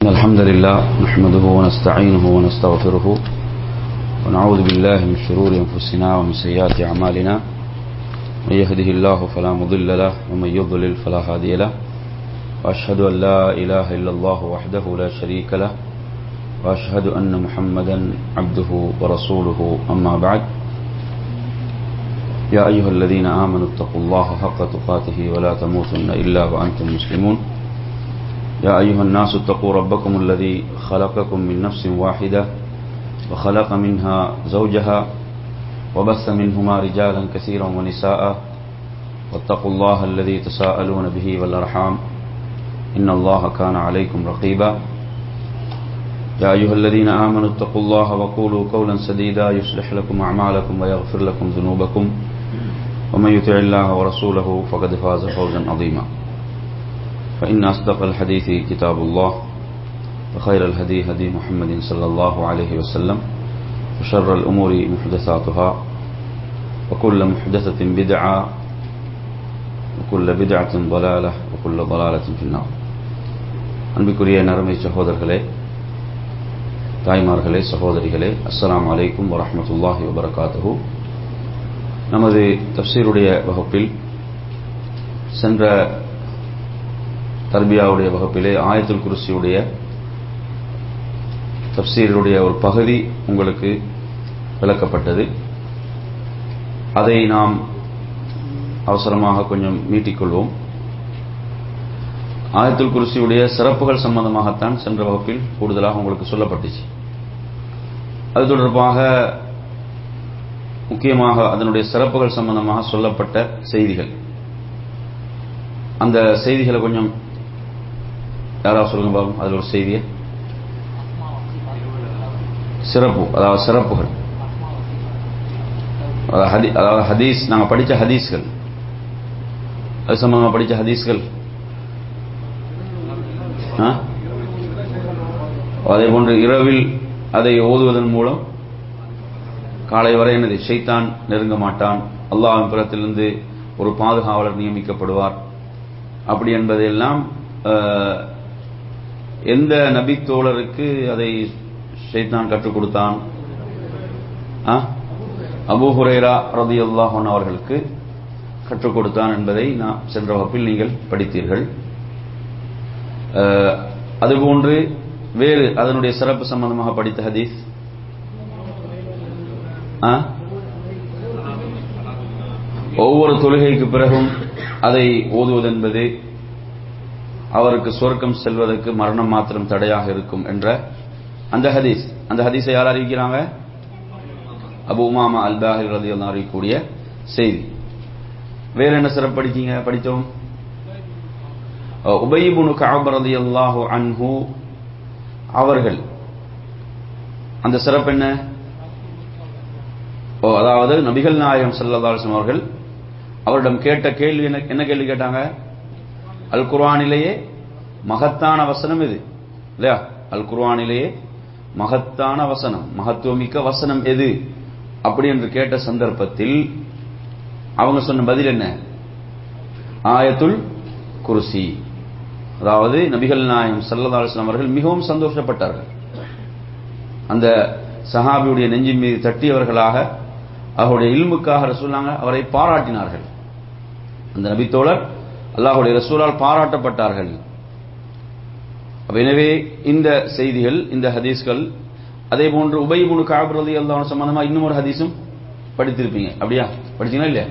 الحمد لله نحمده ونستعينه ونستغفره ونعوذ بالله من شرور أنفسنا ومن سيئات أعمالنا من يهده الله فلا مضل له ومن يضلل فلا هادي له وأشهد أن لا إله إلا الله وحده لا شريك له وأشهد أن محمدا عبده ورسوله أما بعد يا أيها الذين آمنوا اتقوا الله حق تقاته ولا تموتن إلا وأنتم مسلمون يا أيها الناس اتقوا ربكم الذي خلقكم من نفس واحدة وخلق منها زوجها وبث منهما رجالا كثيرا ونساء واتقوا الله الذي تساءلون به والأرحام إن الله كان عليكم رقيبا يا أيها الذين آمنوا اتقوا الله وقولوا قولا سديدا يصلح لكم أعمالكم ويغفر لكم ذنوبكم ومن يطع الله ورسوله فقد فاز فوزا عظيما فإن أصدق الحديث كتاب الله وخير الهدي هدي محمد صلى الله عليه وسلم وشر الأمور محدثاتها وكل محدثة بدعة وكل بدعة ضلالة وكل ضلالة في النار. அன்பிற்குரிய நறுமை சகோதரர்களே, தாய்மார்களே, சகோதரிகளே, அஸ்ஸலாமு அலைக்கும் வரஹ்மத்துல்லாஹி வபரகாத்துஹு. நமது தஃப்சீருடைய வகுப்பில் சென்ற தர்பியாவுடைய வகுப்பிலே ஆயத்துல் குர்சியுடைய தஃப்சீருடைய ஒரு பகுதி உங்களுக்கு விளக்கப்பட்டது. அதை நாம் அவசரமாக கொஞ்சம் நீட்டிக்கொள்வோம். ஆயத்துல் குர்சியுடைய சிறப்புகள் சம்பந்தமாகத்தான் சென்ற வகுப்பில் கூடுதலாக உங்களுக்கு சொல்லப்பட்டுச்சு. அது தொடர்பாக முக்கியமாக அதனுடைய சிறப்புகள் சம்பந்தமாக சொல்லப்பட்ட செய்திகள், அந்த செய்திகளை கொஞ்சம் யாராவது சொல்லுங்க பாபு. அதில் ஒரு செய்தியை சிறப்பு, அதாவது சிறப்புகள், அதாவது ஹதீஸ், நாங்கள் படித்த ஹதீஸ்கள், அது சம்பந்தமாக படித்த ஹதீஸ்கள், அதே போன்று இரவில் அதை ஓதுவதன் மூலம் காலை வரை என்னது ஷைத்தான் நெருங்க மாட்டான், அல்லாஹ்வின் புறத்திலிருந்து ஒரு பாதுகாவலர் நியமிக்கப்படுவார், அப்படி என்பதையெல்லாம் எந்த நபி தோழருக்கு அதை ஷைத்தான் கற்றுக் கொடுத்தான்? அபூ ஹுரைரா ரலியல்லாஹு அன்ஹு அவர்களுக்கு கற்றுக் கொடுத்தான் என்பதை நான் சென்ற வகுப்பில் நீங்கள் படித்தீர்கள். அதுபோன்று வேறு அதனுடைய சிறப்பு சம்பந்தமாக படித்த ஹதீஸ், ஒவ்வொரு தொழுகைக்கு பிறகும் அதை ஓதுவது என்பது அவருக்கு சொர்க்கம் செல்வதற்கு மரணம் மாத்திரம் தடையாக இருக்கும் என்ற அந்த ஹதீஸ். அந்த ஹதீஸை யார் அறிவிக்கிறாங்க? அபூ உமாமா அல்-பாஹிலி ரலியல்லாஹு அறிவிக்கக்கூடிய செய்தி. வேற என்ன சிறப்பு படித்தோம்? உபய் இப்னு கஅப் ரலியல்லாஹு அன்ஹு அவர்கள், அந்த சிறப்பு என்ன? அதாவது நபிகள் நாயகம் ஸல்லல்லாஹு அலைஹி வஸல்லம் அவர்கள் அவரிடம் கேட்ட கேள்வி என்ன கேள்வி கேட்டாங்க? அல் குர்ஆனிலேயே மகத்தான வசனம் எது? இல்லையா? அல் குர்ஆனிலேயே மகத்தான வசனம், மகத்துவமிக்க வசனம் எது அப்படி என்று கேட்ட சந்தர்ப்பத்தில் அவங்க சொன்ன பதில் என்ன? ஆயத்துல் குர்சி. அதாவது நபிகள் நாயகம் ஸல்லல்லாஹு அலைஹி வஸல்லம் அவர்கள் மிகவும் சந்தோஷப்பட்டார்கள். அந்த சஹாபியுடைய நெஞ்சின் மீது தட்டியவர்களாக, அவருடைய இல்முக்காக ரசூலுல்லாஹ் அவரை பாராட்டினார்கள். அந்த நபித்தோழர் அல்லாஹ்வுடைய ரசூலால் பாராட்டப்பட்டார்கள். எனவே இந்த செய்திகள், இந்த ஹதீஸ்கள், அதே போன்று உபய் இப்னு கஅப் ரலியல்லாஹு அன்ஹு சம்பந்தமா இன்னும் ஒரு ஹதீஸும் படித்திருப்பீங்க. அப்படியா? படிச்சீங்களா இல்லையா?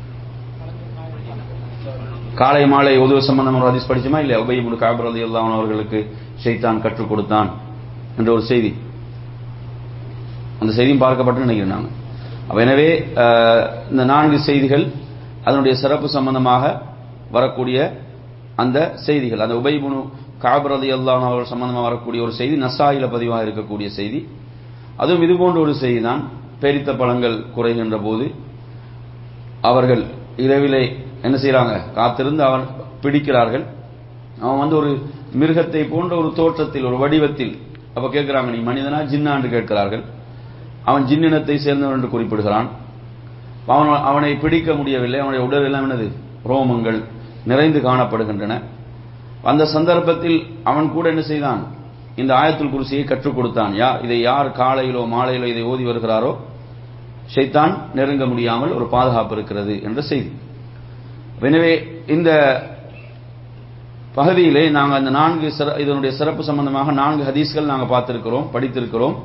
காலை மாலை ஓதுவ சம்பந்தமா ஒரு ஹதீஸ் படிச்சோமா இல்லையா? உபய் இப்னு கஅப் ரலியல்லாஹு அன்ஹு அவர்களுக்கு ஷைத்தான் கற்றுக் கொடுத்தான் என்ற ஒரு செய்தி, அந்த செய்தியும் பார்க்கப்பட்டு நினைக்கிறேன் நான். எனவே இந்த 4 செய்திகள் அதனுடைய சிறப்பு சம்பந்தமாக வரக்கூடிய அந்த செய்திகள். அந்த உபய் இப்னு கஅப் ரலியல்லாஹு அன்ஹு அவர்கள் சம்பந்தமாக வரக்கூடிய ஒரு செய்தி நஸாயில பதிவாக இருக்கக்கூடிய செய்தி. அதுவும் இது போன்ற ஒரு செய்தி தான். பெரித்த பழங்கள் குறைகின்ற போது அவர்கள் இரவிலே என்ன செய்யறாங்க? காத்திருந்து அவன் பிடிக்கிறார்கள். அவன் ஒரு மிருகத்தை போன்ற ஒரு தோற்றத்தில், ஒரு வடிவத்தில். அப்ப கேட்கிறாங்க, நீ மனிதனா ஜின்னா என்று கேட்கிறார்கள். அவன் ஜின்னினத்தை சேர்ந்தவன் என்று குறிப்பிடுகிறான். அவனை பிடிக்க முடியவில்லை. அவனுடைய உடல் எல்லாம் என்னது? ரோமங்கள் நிறைந்து காணப்படுகின்றன. அந்த சந்தர்ப்பத்தில் அவன் கூட என்ன செய்தான்? இந்த ஆயத்துல் குர்சியை கற்றுக் கொடுத்தான். இதை யார் காலையிலோ மாலையிலோ இதை ஓதி வருகிறாரோ ஷைத்தான் நெருங்க முடியாமல் ஒரு பாதுகாப்பு இருக்கிறது என்ற செய்தி. எனவே இந்த பகுதியிலே நாங்கள் அந்த 4 இதனுடைய சிறப்பு சம்பந்தமாக 4 ஹதீஸ்கள் நாங்கள் பார்த்திருக்கிறோம், படித்திருக்கிறோம்.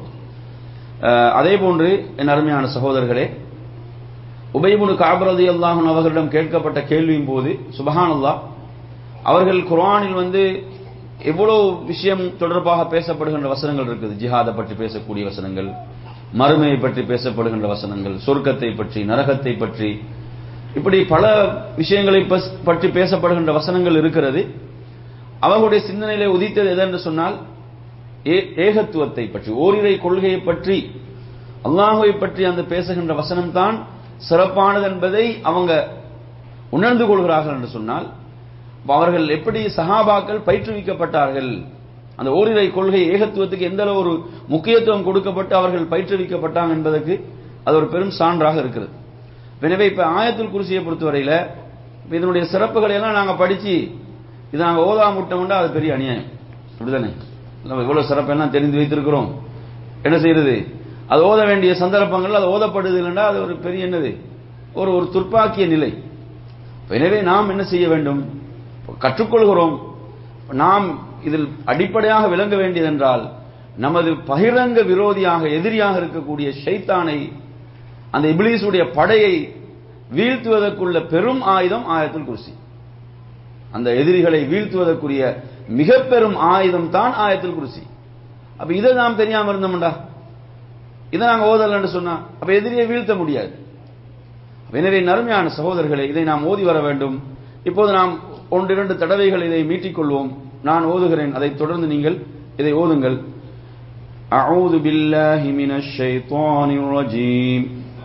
அதே போன்று என் அருமையான சகோதரர்களே, உபய் இப்னு கஅப் ரலியல்லாஹு அன்ஹு அவர்களிடம் கேட்கப்பட்ட கேள்வியின் போது சுப்ஹானல்லாஹ், அவர்கள் குர்ஆனில் எவ்வளவு விஷயம் தொடர்பாக பேசப்படுகின்ற வசனங்கள் இருக்குது. ஜிஹாதை பற்றி பேசக்கூடிய வசனங்கள், மறுமையை பற்றி பேசப்படுகின்ற வசனங்கள், சொர்க்கத்தை பற்றி, நரகத்தை பற்றி, இப்படி பல விஷயங்களை பற்றி பேசப்படுகின்ற வசனங்கள் இருக்கிறது. அவர்களுடைய சிந்தனையிலே உதித்தது எதென்று சொன்னால், ஏகத்துவத்தை பற்றி, ஓரிரை கொள்கையை பற்றி, அல்லாஹ்வை பற்றி அந்த பேசுகின்ற வசனம் தான் சிறப்பானது என்பதை அவங்க உணர்ந்து கொள்கிறார்கள் என்று சொன்னால், அவர்கள் எப்படி சஹாபாக்கள் பயிற்றுவிக்கப்பட்டார்கள், அந்த ஓரிரை கொள்கை ஏகத்துவத்துக்கு எந்த அளவு ஒரு முக்கியத்துவம் கொடுக்கப்பட்டு அவர்கள் பயிற்றுவிக்கப்பட்டாங்க என்பதற்கு அது ஒரு பெரும் சான்றாக இருக்கிறது. எனவே இப்ப ஆயத்துல் குர்சியை பொறுத்தவரையில இதனுடைய சிறப்புகளை எல்லாம் நாங்க படிச்சு இதை நாங்க ஓதாமுட்டோம்னா அது பெரிய அநியாயம். அப்படிதானே? நம்ம இவ்வளவு சிறப்பெல்லாம் தெரிந்து வைத்திருக்கிறோம், என்ன செய்யறது? அது ஓத வேண்டிய சந்தர்ப்பங்கள் அது ஓதப்படுது இல்லைன்னா அது ஒரு பெரிய என்னது, ஒரு துர்ப்பாக்கிய நிலை. எனவே நாம் என்ன செய்ய வேண்டும்? கற்றுக்கொள்கிறோம். நாம் இதில் அடிப்படையாக விளங்க வேண்டியதென்றால், நமது பகிரங்க விரோதியாக எதிரியாக இருக்கக்கூடிய ஷைத்தானை, அந்த இப்லீஸுடைய படையை வீழ்த்துவதற்குள்ள பெரும் ஆயுதம் ஆயத்துல் குர்சி. அந்த எதிரிகளை வீழ்த்துவதற்குரிய மிக பெரும் ஆயுதம் தான் ஆயத்துல் குர்சி. அப்ப இதை நாம் தெரியாம இருந்தோம்டா, இதை நாங்க ஓதலன்னு சொன்னா அப்ப எதிரியை வீழ்த்த முடியாது. எனவே நறுமையான சகோதரர்களை, இதை நாம் ஓதி வர வேண்டும். இப்போது நாம் 1-2 தடவைகள் இதை மீட்டிக்கொள்வோம். நான் ஓதுகிறேன், அதை தொடர்ந்து நீங்கள் இதை ஓதுங்கள். அஊது பில்லாஹி மினஷ் ஷைத்தானிர் ரஜீம்.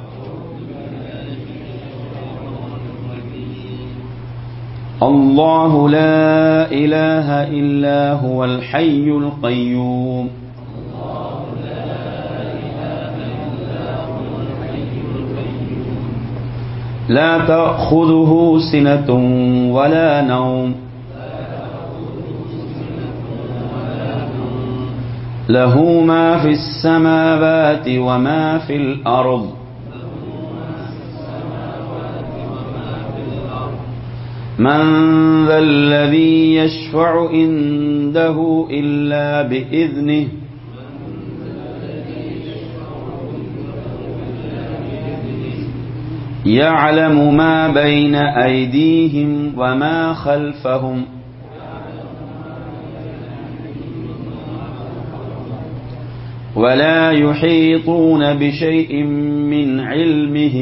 அல்லாஹு லா இலாஹ இல்லா ஹுவல் ஹய்யுல் கய்யூம். لا تأخذه سنة ولا نوم له ما في السماوات وما في الأرض من ذا الذي يشفع عنده إلا بإذنه يعلم ما بين أيديهم وما خلفهم ولا يحيطون بشيء من علمه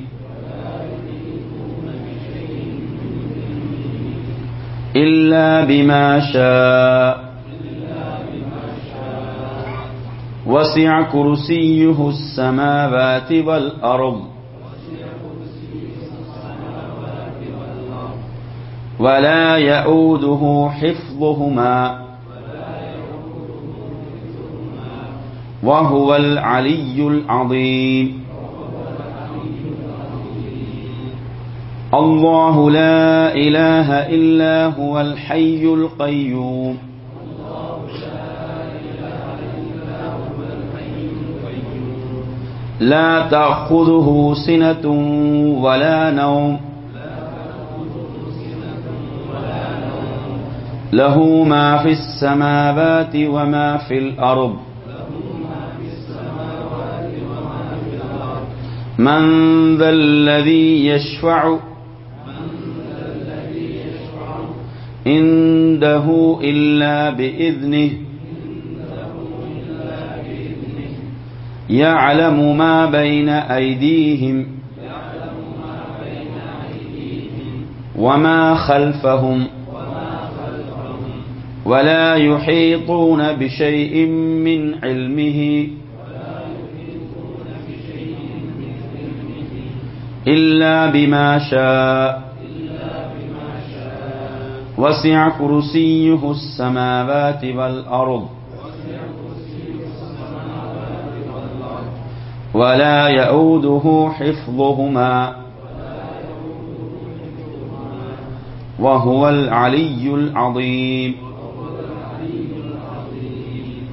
إلا بما شاء وسع كرسيه السماوات والأرض ولا يؤوده حفظهما وهو العلي العظيم. الله لا إله إلا هو الحي القيوم لا تأخذه سنة ولا نوم له ما في السماوات وما في الأرض من ذا الذي يشفع عنده إلا بإذنه يعلم ما بين أيديهم وما خلفهم ولا يحيطون بشيء من علمه إلا بما شاء وسع كرسيه السماوات والأرض ولا يؤوده حفظهما وهو العلي العظيم.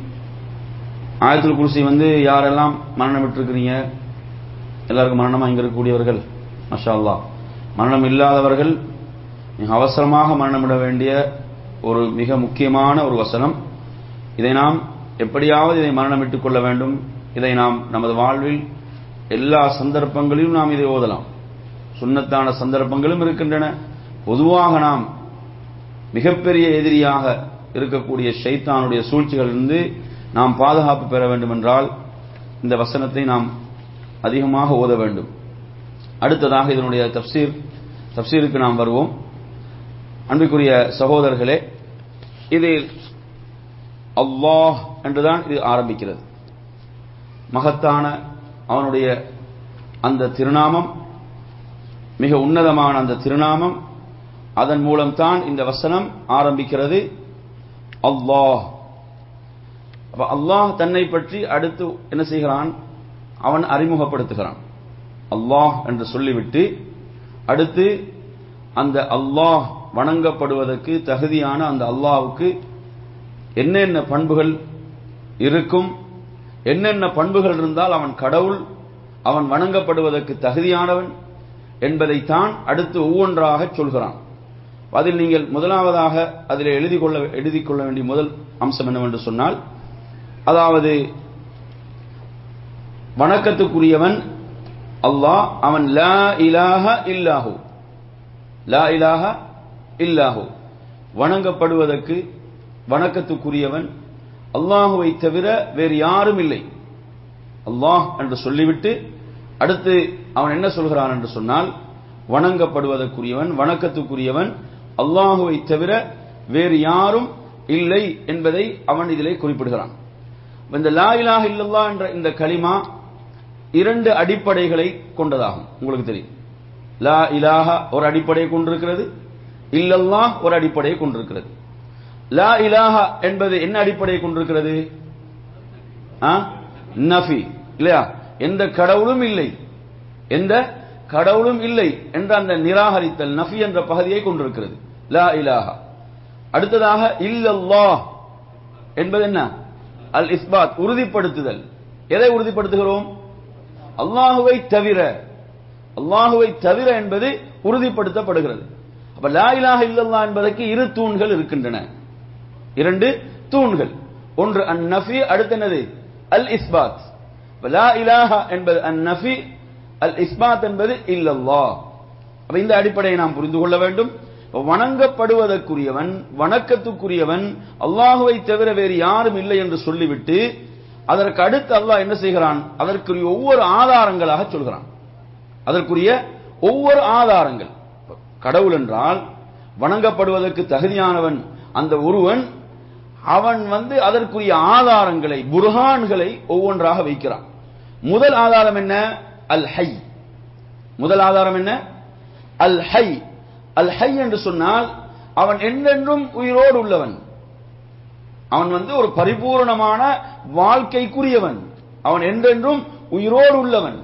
ஆயத்துல் குர்சி யாரெல்லாம் மரணம் விட்டுருக்கிறீங்க? எல்லாருக்கும் மரணமா இங்க இருக்கக்கூடியவர்கள்? மாஷா அல்லாஹ். மரணம் இல்லாதவர்கள் மிக அவசரமாக மரணமிட வேண்டிய ஒரு மிக முக்கியமான ஒரு வசனம். இதை நாம் எப்படியாவது இதை மரணமிட்டுக் கொள்ள வேண்டும். இதை நாம் நமது வாழ்வில் எல்லா சந்தர்ப்பங்களிலும் நாம் இதை ஓதலாம். சுன்னத்தான சந்தர்ப்பங்களும் இருக்கின்றன. பொதுவாக நாம் மிகப்பெரிய எதிரியாக இருக்கக்கூடிய ஷைத்தானுடைய சூழ்ச்சிகளிலிருந்து நாம் பாதுகாப்பு பெற வேண்டும் என்றால் இந்த வசனத்தை நாம் அதிகமாக ஓத வேண்டும். அடுத்ததாக இதனுடைய தப்சீருக்கு நாம் வருவோம். அன்பிற்குரிய சகோதரர்களே, இது அல்லாஹ் என்றுதான் இது ஆரம்பிக்கிறது. மகத்தான அவனுடைய அந்த திருநாமம், மிக உன்னதமான அந்த திருநாமம், அதன் மூலம்தான் இந்த வசனம் ஆரம்பிக்கிறது. அல்லாஹ். அப்ப அல்லாஹ் தன்னை பற்றி அடுத்து என்ன செய்கிறான்? அவன் அறிமுகப்படுத்துகிறான். அல்லாஹ் என்று சொல்லிவிட்டு அடுத்து அந்த அல்லாஹ் வணங்கப்படுவதற்கு தகுதியான அந்த அல்லாஹ்வுக்கு என்னென்ன பண்புகள் இருக்கும், என்னென்ன பண்புகள் இருந்தால் அவன் கடவுள், அவன் வணங்கப்படுவதற்கு தகுதியானவன் என்பதைத்தான் அடுத்து ஒவ்வொன்றாக சொல்கிறான். அதில் நீங்கள் முதலாவதாக அதில் எழுதிக் கொள்ள வேண்டிய முதல் அம்சம் என்னவென்று சொன்னால், அதாவது வணக்கத்துக்குரியவன் அல்லாஹ், அவன் லா இலாஹ இல்லாஹு, லா இலாஹ இல்லாஹு, வணங்கப்படுவதற்கு வணக்கத்துக்குரியவன் அல்லாஹுவை தவிர வேறு யாரும் இல்லை. அல்லாஹ் என்று சொல்லிவிட்டு அடுத்து அவன் என்ன சொல்கிறான் என்று சொன்னால், வணங்கப்படுவதற்குரியவன் வணக்கத்துக்குரியவன் அல்லாஹுவை தவிர வேறு யாரும் இல்லை என்பதை அவன் இதிலே குறிப்பிடுகிறான். இந்த லா இலாஹ இல்லல்லாஹ் என்ற இந்த கலிமா இரண்டு அடிப்படைகளை கொண்டதாகும். உங்களுக்கு தெரியும், லா இலாஹ ஒரு அடிப்படையை கொண்டிருக்கிறது, இல்லல்லாஹ் ஒரு அடிப்படையை கொண்டிருக்கிறது. லா இலாஹ என்பது என்ன அடிப்படையை கொண்டிருக்கிறது? நஃபி, இல்லையா? எந்த கடவுளும் இல்லை, எந்த கடவுளும் இல்லை என்ற அந்த நிராகரித்தல், நஃபி என்ற பகுதியை கொண்டிருக்கிறது லா இலாஹ. அடுத்ததாக இல்லல்லாஹ் என்பது என்ன? அல் இஸ்பாத், உறுதிப்படுத்துதல். எதை உறுதிப்படுத்துகிறோம்? அல்லாஹுவை தவிர, அல்லாஹுவை தவிர என்பது உறுதிப்படுத்தப்படுகிறது. அப்ப லா இலாஹ இல்லல்லாஹ் என்பதற்கு இரு தூண்கள் இருக்கின்றன, இரண்டு தூண்கள். ஒன்று அன் நஃபி, அடுத்து என்னது? அல் இஸ்பாத். லா இலாஹ என்பது அன் நஃபி, அல் இஸ்பாத் என்பது இல்லல்லாஹ். அப்ப இந்த அடிப்படையை நாம் புரிந்து கொள்ள வேண்டும். வணங்கப்படுவதற்குரியவன் வணக்கத்துக்குரியவன் அல்லாஹுவை தவிர வேறு யாரும் இல்லை என்று சொல்லிவிட்டு அதற்கு அடுத்து அல்லாஹ் என்ன செய்கிறான்? அதற்குரிய ஒவ்வொரு ஆதாரங்களாக சொல்கிறான். அதற்குரிய ஒவ்வொரு ஆதாரங்கள். கடவுள் என்றால் வணங்கப்படுவதற்கு தகுதியானவன் அந்த ஒருவன், அவன் அதற்குரிய ஆதாரங்களை, புர்ஹான்களை ஒவ்வொன்றாக வைக்கிறான். முதல் ஆதாரம் என்ன? அல் ஹை. முதல் ஆதாரம் என்ன? அல் ஹை. அல் ஹை என்று சொன்னால் அவன் என்றென்றும் உயிரோடு உள்ளவன், அவன் ஒரு பரிபூர்ணமான வாழ்க்கைக்குரியவன், அவன் என்றென்றும் உயிரோடு உள்ளவன்.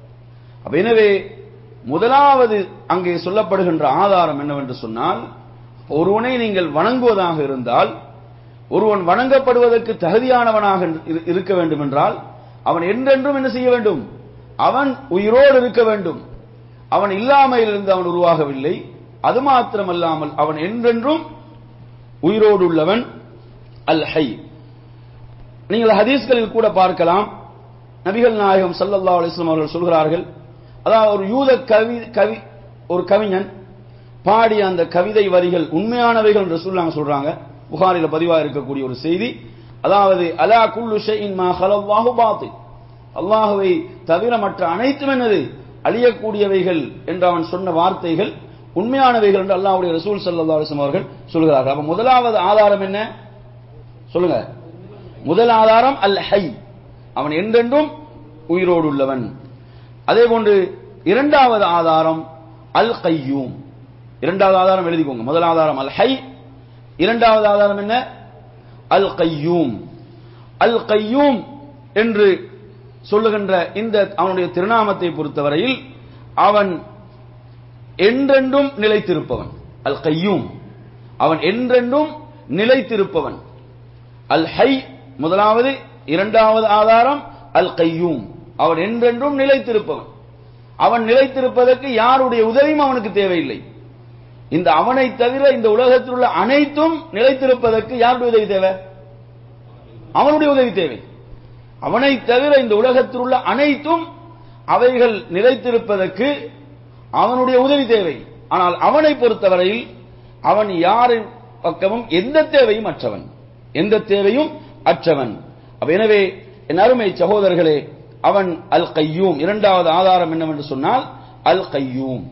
எனவே முதலாவது அங்கே சொல்லப்படுகின்ற ஆதாரம் என்னவென்று சொன்னால், ஒருவனை நீங்கள் வணங்குவதாக இருந்தால், ஒருவன் வணங்கப்படுவதற்கு தகுதியானவனாக இருக்க வேண்டும் என்றால் அவன் என்றென்றும் என்ன செய்ய வேண்டும்? அவன் உயிரோடு இருக்க வேண்டும். அவன் இல்லாமையிலிருந்து அவன் உருவாகவில்லை. அது மாத்திரமல்லாமல் அவன் என்றென்றும் உயிரோடு உள்ளவன். அல் ஹை. நீங்கள் ஹதீஸ்களில் கூட பார்க்கலாம், நபிகள் நாயகம் ஸல்லல்லாஹு அலைஹி வஸல்லம் அவர்கள் சொல்கிறார்கள், அதாவது ஒரு யூத ஒரு கவிஞன் பாடிய அந்த கவிதை வரிகள் உண்மையானவைகள் என்று சொல்றாங்க. புகாரில பதிவாக இருக்கக்கூடிய ஒரு செய்தி. அதாவது அலா குல்லு ஷைஇன் மா ஹலல்லாஹு பாத்தில், அல்லாஹுவை தவிர மற்ற அனைத்தும் என்னது? அழியக்கூடியவைகள் என்று அவன் சொன்ன வார்த்தைகள் உண்மையானவைகள் என்று அல்லாஹ்வுடைய ரசூல் ஸல்லல்லாஹு அலைஹி வஸல்லம் அவர்கள் சொல்கிறார்கள். அப்ப முதலாவது ஆதாரம் என்ன சொல்லுங்க? முதல் ஆதாரம் அல் ஹை, அவன் என்றென்றும் உயிரோடு உள்ளவன். அதே போன்று இரண்டாவது ஆதாரம் அல் கையூம். இரண்டாவது ஆதாரம் எழுதிக்கோங்க. முதல் ஆதாரம் அல் ஹை, இரண்டாவது ஆதாரம் என்ன? அல் கையூம். அல் கையூம் என்று சொல்லுகின்ற இந்த அவனுடைய திருநாமத்தை பொறுத்தவரையில் அவன் என்றென்றும் நிலைத்திருப்பவன். அல் கையூம், அவன் என்றென்றும் நிலைத்திருப்பவன். அல் ஹை முதலாவது, இரண்டாவது ஆதாரம் அல் கையூம், அவன் என்றென்றும் நிலைத்திருப்பவன். அவன் நிலைத்திருப்பதற்கு யாருடைய உதவியும் அவனுக்கு தேவையில்லை. இந்த அவனை தவிர இந்த உலகத்தில் உள்ள அனைத்தும் நிலைத்திருப்பதற்கு யாருடைய உதவி தேவை? அவனுடைய உதவி தேவை. அவனை தவிர இந்த உலகத்தில் உள்ள அனைத்தும் அவைகள் நிலைத்திருப்பதற்கு அவனுடைய உதவி தேவை. ஆனால் அவனை பொறுத்தவரையில் அவன் யாரின் பக்கமும் எந்த தேவையும் அற்றவன், எந்த தேவையும் அற்றவன். எனவே என் அருமை சகோதரர்களே, அவன் அல் கையூம். இரண்டாவது ஆதாரம் என்னவென்று சொன்னால் அல் கையூம்.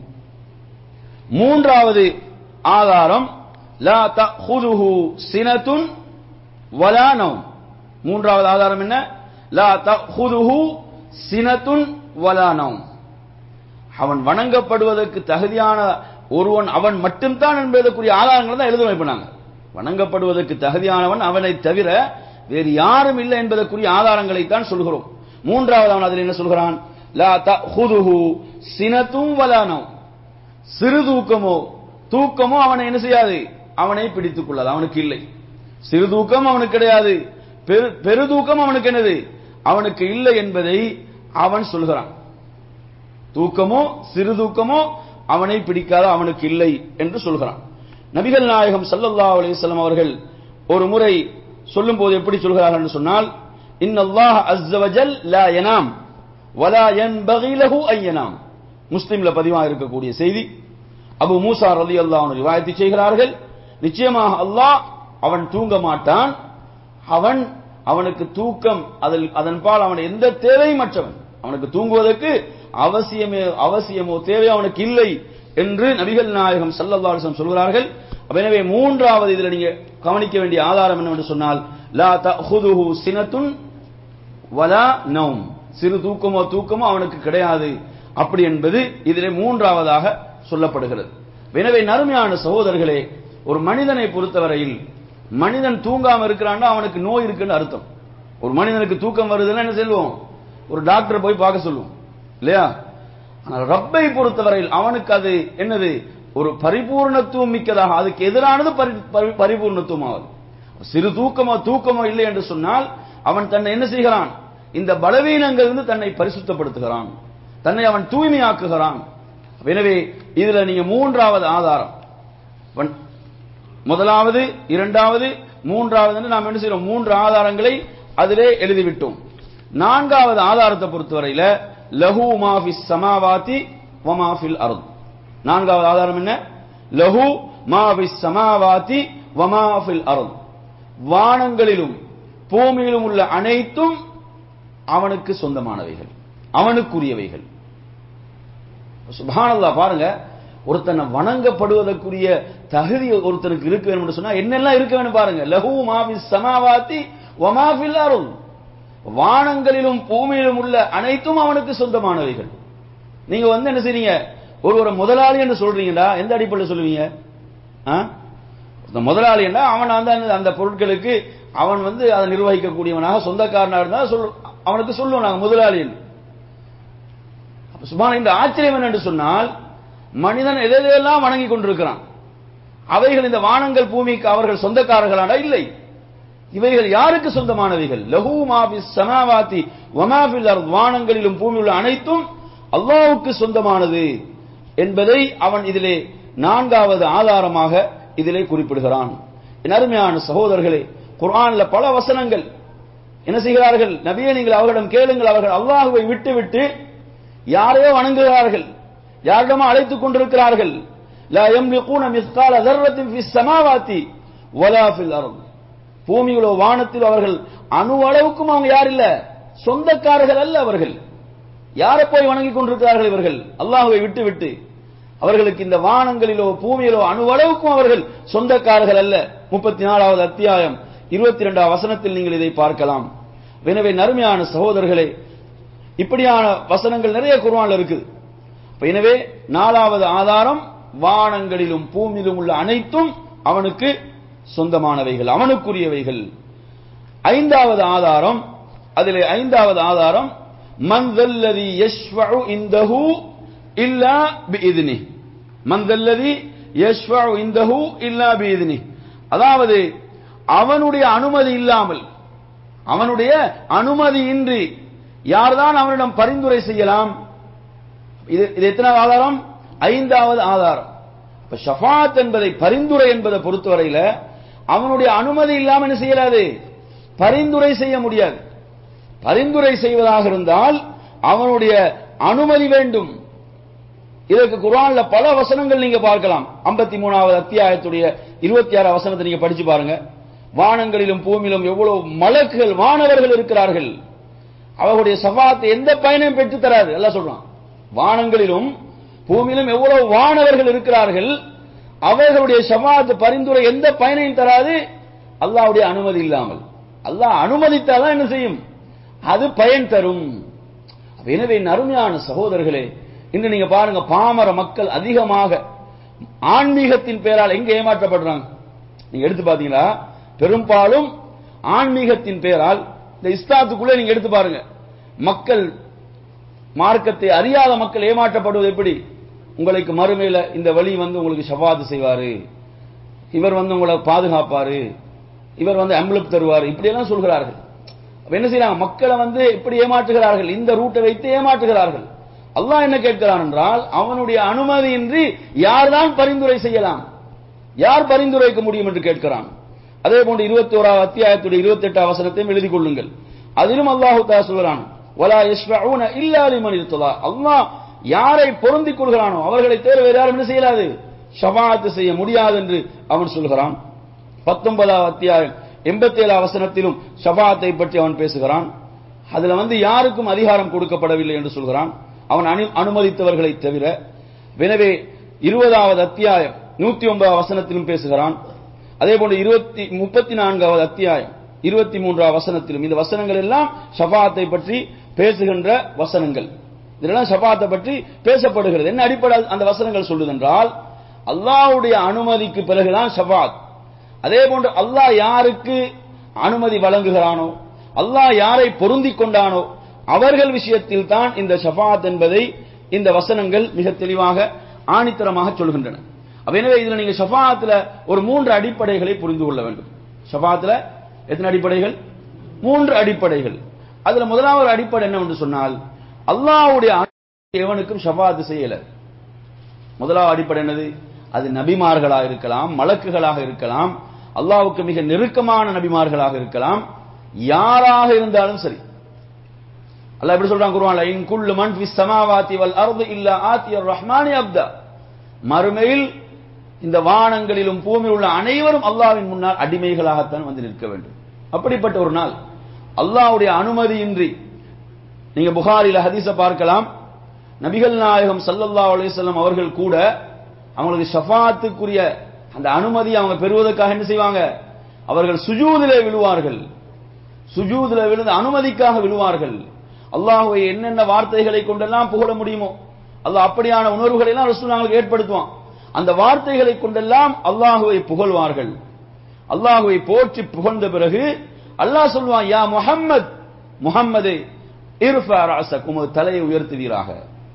மூன்றாவது ஆதாரம் லா தஅஹுதுஹு சினத்துன் வலா நௌம். மூன்றாவது ஆதாரம் என்ன? லா தஅஹுதுஹு சினத்துன் வலா நௌம். அவன் வணங்கப்படுவதற்கு தகுதியான ஒருவன் அவன் மட்டும்தான் என்பதற்குரிய ஆதாரங்கள் தான் எழுத வைப்பாங்க. வணங்கப்படுவதற்கு தகுதியானவன் அவனை தவிர வேறு யாரும் இல்லை என்பதற்குரிய ஆதாரங்களை தான் சொல்கிறோம். மூன்றாவது அவன் அதில் என்ன சொல்கிறான்? லா தஅஹுதுஹு சினத்துன் வலா நௌம். சிறு தூக்கமோ தூக்கமோ அவனை என்ன செய்யாது, அவனை பிடித்துக் கொள்ளாது, அவனுக்கு இல்லை. சிறு தூக்கம் அவனுக்கு கிடையாது, பெருதூக்கம் அவனுக்கு என்னது, அவனுக்கு இல்லை என்பதை அவன் சொல்கிறான். தூக்கமோ சிறு தூக்கமோ அவனை பிடிக்காத, அவனுக்கு இல்லை என்று சொல்கிறான். நபிகள் நாயகம் ஸல்லல்லாஹு அலைஹி வஸல்லம் அவர்கள் ஒரு முறை சொல்லும் போது எப்படி சொல்கிறார்கள் என்று சொன்னால், இன்னல்லாஹ அஸ்ஸ வஜல் லா யனாம் வலா யன்பகி லஹு அன் யனாம். முஸ்லிம்ல பதிவாக இருக்கக்கூடிய செய்தி. அபு மூசா ரலியல்லாஹு அன்ஹு ரிவாயத் செய்கிறார்கள், நிச்சயமாக அல்லாஹ் அவன் தூங்க மாட்டான், அவனுக்கு தூக்கம் அதன்பால் அவன் எந்த தேவையும் அற்றவன், அவனுக்கு தூங்குவதற்கு அவசியமோ தேவை அவனுக்கு இல்லை என்று நபிகள் நாயகம் ஸல்லல்லாஹு அலைஹி வஸல்லம் சொல்கிறார்கள். எனவே மூன்றாவது இதில் நீங்க கவனிக்க வேண்டிய ஆதாரம் என்னவென்று சொன்னால் லா தஅஹுதுஹு சினத்துன் வலா நௌம். சிறு தூக்கமோ அவனுக்கு கிடையாது, அப்படி என்பது இதிலே மூன்றாவதாக சொல்லப்படுகிறது. எனவே நறுமையான சகோதரர்களே, ஒரு மனிதனை பொறுத்தவரையில் மனிதன் தூங்காம இருக்கிறான்னா அவனுக்கு நோய் இருக்குன்னு அர்த்தம். ஒரு மனிதனுக்கு தூக்கம் வருதுன்னா என்ன சொல்லுவோம்? ஒரு டாக்டர் போய் பார்க்க சொல்லுவோம் இல்லையா? ஆனால் ரப்பை பொறுத்தவரையில் அவனுக்கு அது என்னது, ஒரு பரிபூர்ணத்துவம் மிக்கதாக, அதுக்கு எதிரானது பரிபூர்ணத்துவம் ஆகுது. சிறு தூக்கமோ இல்லை என்று சொன்னால் அவன் தன்னை என்ன செய்கிறான், இந்த பலவீனங்களிலிருந்து தன்னை பரிசுத்தப்படுத்துகிறான், தன்னை அவன் தூய்மையாக்குகிறான். எனவே இதுல நீங்க மூன்றாவது ஆதாரம், முதலாவது இரண்டாவது மூன்றாவது நாம் என்ன செய்யறோம், மூன்று ஆதாரங்களை அதிலே எழுதிவிட்டோம். நான்காவது ஆதாரத்தை பொறுத்தவரையில லஹு மா ஃபிஸ் ஸமாவாதி வ மா ஃபில் அர்த். நான்காவது ஆதாரம் என்ன? லஹு மா ஃபிஸ் ஸமாவாதி வ மா ஃபில் அர்த். வானங்களிலும் பூமியிலும் உள்ள அனைத்தும் அவனுக்கு சொந்தமானவைகள், அவனுக்குரியவைகள். சுப்ஹானல்லாஹ், பாருங்க, ஒருத்தனை வணங்கப்படுவதற்குரிய தகுதி ஒருத்தனுக்கு இருக்க வேண்டும் என்று சொன்னா என்னெல்லாம் இருக்க வேண்டும் பாருங்க. லஹு மா ஃபிஸ் ஸமாவாதி வ மா ஃபில் அர்த். வானங்களிலும் பூமியிலும் உள்ள அனைத்தும் அவனுக்கு சொந்தமானவைகள். நீங்க என்ன செய்றீங்க, ஒரு முதலாளி என்று சொல்றீங்களா, எந்த அடிப்படையில் சொல்லுவீங்க? முதலாளி என்றா அவன் அந்த பொருட்களுக்கு அவன் அதை நிர்வகிக்கக்கூடியவனாக சொந்தக்காரனாக இருந்தா அவனுக்கு சொல்லுவோம் நாங்க முதலாளி என்று. சுபான், இந்த ஆச்சரியம் என்ன என்று சொன்னால், மனிதன் எதையெல்லாம் வணங்கி கொண்டிருக்கிறான், அவைகள் இந்த வானங்கள் பூமிக்கு அவர்கள் சொந்தக்காரர்களான இல்லை. இவைகள் யாருக்கு சொந்தமானவைகள்? லஹு மா ஃபிஸ் ஸமாவாதி வ மா ஃபில் அர்த். வானங்களிலும் பூமியில் உள்ள அனைத்தும் அல்லாஹ்வுக்கு சொந்தமானது என்பதை அவன் இதிலே நான்காவது ஆதாரமாக இதிலே குறிப்பிடுகிறான். என் அருமையான சகோதரர்களே, குர்ஆன்ல பல வசனங்கள் என்ன செய்கிறார்கள், நபியே நீங்கள் அவர்களிடம் கேளுங்கள், அவர்கள் அல்லாஹ்வை விட்டுவிட்டு யாரையோ வணங்குகிறார்கள், யாரிடமோ அழைத்துக் கொண்டிருக்கிறார்கள். லா யம்லிகூன மிஸ்கால தர்ரத்தின் ஃபிஸ் ஸமாவாதி வலா ஃபில் அர்த். பூமியிலோ வானத்தில் அவர்கள் அணு அளவுக்கும் அவங்க யார் இல்ல, சொந்தக்காரர்கள் அல்ல. அவர்கள் யாரை போய் வணங்கி கொண்டிருக்கிறார்கள்? இவர்கள் அல்லாஹ்வை விட்டு அவர்களுக்கு இந்த வானங்களிலோ பூமியிலோ அணு அளவுக்கும் அவர்கள் சொந்தக்காரர்கள் அல்ல. 34வது அத்தியாயம் 22வது வசனத்தில் நீங்கள் இதை பார்க்கலாம். எனவே நறுமையான சகோதரர்களே, இப்படியான வசனங்கள் நிறைய குர்ஆன்ல இருக்குது. எனவே நாலாவது ஆதாரம், வானங்களிலும் பூமியிலும் உள்ள அனைத்தும் அவனுக்கு சொந்தமானவைகள், அவனுக்குரியவைகள். ஐந்தாவது ஆதாரம், அதிலே ஐந்தாவது ஆதாரம் மன் தல்லதி யஷ்ஃபஉ இன்தஹு இல்லா பிஇذنஹி. மன் தல்லதி யஷ்ஃபஉ இன்தஹு இல்லா பிஇذنஹி. அதாவது அவனுடைய அனுமதி இல்லாமல், அவனுடைய அனுமதியின்றி யார்தான் அவனிடம் பரிந்துரை செய்யலாம்? இது எத்தனாவது ஆதாரம்? 5வது ஆதாரம். இப்ப ஷஃபாத் என்பதை, பரிந்துரை என்பதை பொறுத்தவரையில அவனுடைய அனுமதி இல்லாமல் என்ன செய்யலாது? பரிந்துரை செய்ய முடியாது. பரிந்துரை செய்வதாக இருந்தால் அவனுடைய அனுமதி வேண்டும். இதற்கு குர்ஆன்ல பல வசனங்கள் நீங்க பார்க்கலாம். 53வது அத்தியாயத்துடைய 26 வசனத்தை நீங்க படிச்சு பாருங்க. வானங்களிலும் பூமியிலும் எவ்வளவு மலக்குகள், வானவர்கள் இருக்கிறார்கள். அவர்களுடைய ஷஃபாத் எந்த பயனையும் பெற்று தராது. அல்லாஹ் சொல்றான், வானங்களிலும் பூமியிலும் எவ்வளவு வானவர்கள் இருக்கிறார்கள், அவர்களுடைய ஷஃபாத் பரிந்துரை எந்த பயனையும் தராது அல்லாஹ்வுடைய அனுமதி இல்லாமல். அல்லாஹ் அனுமதித்தாதான் என்ன செய்யும்? அது பயன் தரும். எனவே அருமையான சகோதரர்களே, இன்று நீங்க பாருங்க, பாமர மக்கள் அதிகமாக ஆன்மீகத்தின் பெயரால் எங்க ஏமாற்றப்படுறாங்க? நீங்க எடுத்து பாத்தீங்களா? பெரும்பாலும் ஆன்மீகத்தின் பெயரால் இந்த இஸ்லாத்துக்குள்ளே நீங்க எடுத்து பாருங்க, மக்கள், மார்க்கத்தை அறியாத மக்கள் ஏமாற்றப்படுவது எப்படி? உங்களுக்கு மறுமையில இந்த வழி உங்களுக்கு ஷஃபாத் செய்வாரு, இவர் உங்களை பாதுகாப்பாரு, இவர் அம்புலப் தருவார், இப்படி எல்லாம் சொல்கிறார்கள். என்ன செய்யறாங்க? மக்களை எப்படி ஏமாற்றுகிறார்கள்? இந்த ரூட்டை வைத்து ஏமாற்றுகிறார்கள். அல்லாஹ் என்ன கேட்கிறான் என்றால், அவனுடைய அனுமதியின்றி யார்தான் பரிந்துரை செய்யலாம், யார் பரிந்துரைக்க முடியும் என்று கேட்கிறான். அதே போன்று 21வது அத்தியாயத்துடைய 28வது வசனத்தையும் எழுதிக் கொள்ளுங்கள். அதிலும் அல்லாஹ் தஆலா சொல்றான், வலா யஷ்ஃபஊன இல்லா லிமன் இர்தலா. அல்லாஹ் யாரை பொருந்திக் கொள்கிறானோ அவர்களை தவிர வேறு யாரும் என்ன செய்யலாது? ஷஃபாஅத் செய்ய முடியாது என்று அவன் சொல்கிறான். 19வது அத்தியாயம் 87வது வசனத்திலும் ஷஃபாஅத்தை பற்றி அவன் பேசுகிறான். அதுல யாருக்கும் அதிகாரம் கொடுக்கப்படவில்லை என்று சொல்கிறான், அவன் அனுமதித்தவர்களை தவிர. எனவே 20வது அத்தியாயம் 109வது வசனத்திலும் பேசுகிறான். அதே போன்று 34வது அத்தியாயம் 23வது வசனத்திலும் இந்த வசனங்கள் எல்லாம் ஷஃபாஅத்தை பற்றி பேசுகின்ற வசனங்கள். இதெல்லாம் ஷஃபாஅத்தை பற்றி பேசப்படுகிறது. என்ன அடிப்படையில் அந்த வசனங்கள் சொல்லுதென்றால், அல்லாஹ்வுடைய அனுமதிக்கு பிறகுதான் ஷஃபாஅத். அதே போன்று அல்லாஹ் யாருக்கு அனுமதி வழங்குகிறானோ, அல்லாஹ் யாரை பொருந்திக் கொண்டானோ அவர்கள் விஷயத்தில் தான் இந்த ஷஃபாஅத் என்பதை இந்த வசனங்கள் மிக தெளிவாக ஆணித்தரமாக சொல்கின்றன. எனவே இதுல நீங்க ஷஃபாஅத்ல ஒரு 3 அடிப்படைகளை புரிந்து கொள்ள வேண்டும். ஷஃபாஅத்ல எத்தனை அடிப்படைகள்? 3 அடிப்படைகள். அதுல முதலாவது அடிப்படை என்னவென்று சொன்னால், அல்லாஹ்வுடைய எவனுக்கும் ஷஃபாஅத் செய்யல. முதலாவது அடிப்படை என்னது? அது நபிமார்களாக இருக்கலாம், மலக்குகளாக இருக்கலாம், அல்லாஹ்வுக்கு மிக நெருக்கமான நபிமார்களாக இருக்கலாம், யாராக இருந்தாலும் சரி. அல்லாஹ் எப்படி சொல்றான் குர்ஆன்ல, இன் குல்லு மன் ஃபிஸ் ஸமாவாதி வல் அர்தி இல்லா ஆத்தியர் ரஹ்மானி அப்தா. மறுமையில் இந்த வானங்களிலும் பூமியில் உள்ள அனைவரும் அல்லாஹ்வின் முன்னால் அடிமைகளாகத்தான் நிற்க வேண்டும். அப்படிப்பட்ட ஒரு நாள் அல்லாஹ்வுடைய அனுமதியின்றி, நீங்க புகாரில ஹதீஸ பார்க்கலாம், நபிகள் நாயகம் ஸல்லல்லாஹு அலைஹி வஸல்லம் அவர்கள் கூட அவங்களுக்கு ஷஃபாஅத்துக்குரிய அந்த அனுமதி அவங்க பெறுவதற்காக என்ன செய்வாங்க? அவர்கள் சுஜூதிலே விழுவார்கள். சுஜூதிலே விழுந்து அனுமதிக்காக விழுவார்கள். அல்லாஹ்வை என்னென்ன வார்த்தைகளை கொண்டெல்லாம் புகழ முடியுமோ, அல்லாஹ் அப்படியான உணர்வுகளை எல்லாம் ரசூலுல்லாஹ்வுக்கு ஏற்படுத்துவான். அந்த வார்த்தைகளை கொண்டெல்லாம் அல்லாஹ்வை புகழ்வார்கள். அல்லாஹ்வை போற்றி புகழ்ந்த பிறகு அல்லாஹ் சொல்வான், யா முஹம்மத், முஹம்மதே இர்ஃபா ரஅஸக், உமது தலையை உயர்த்துவீராக,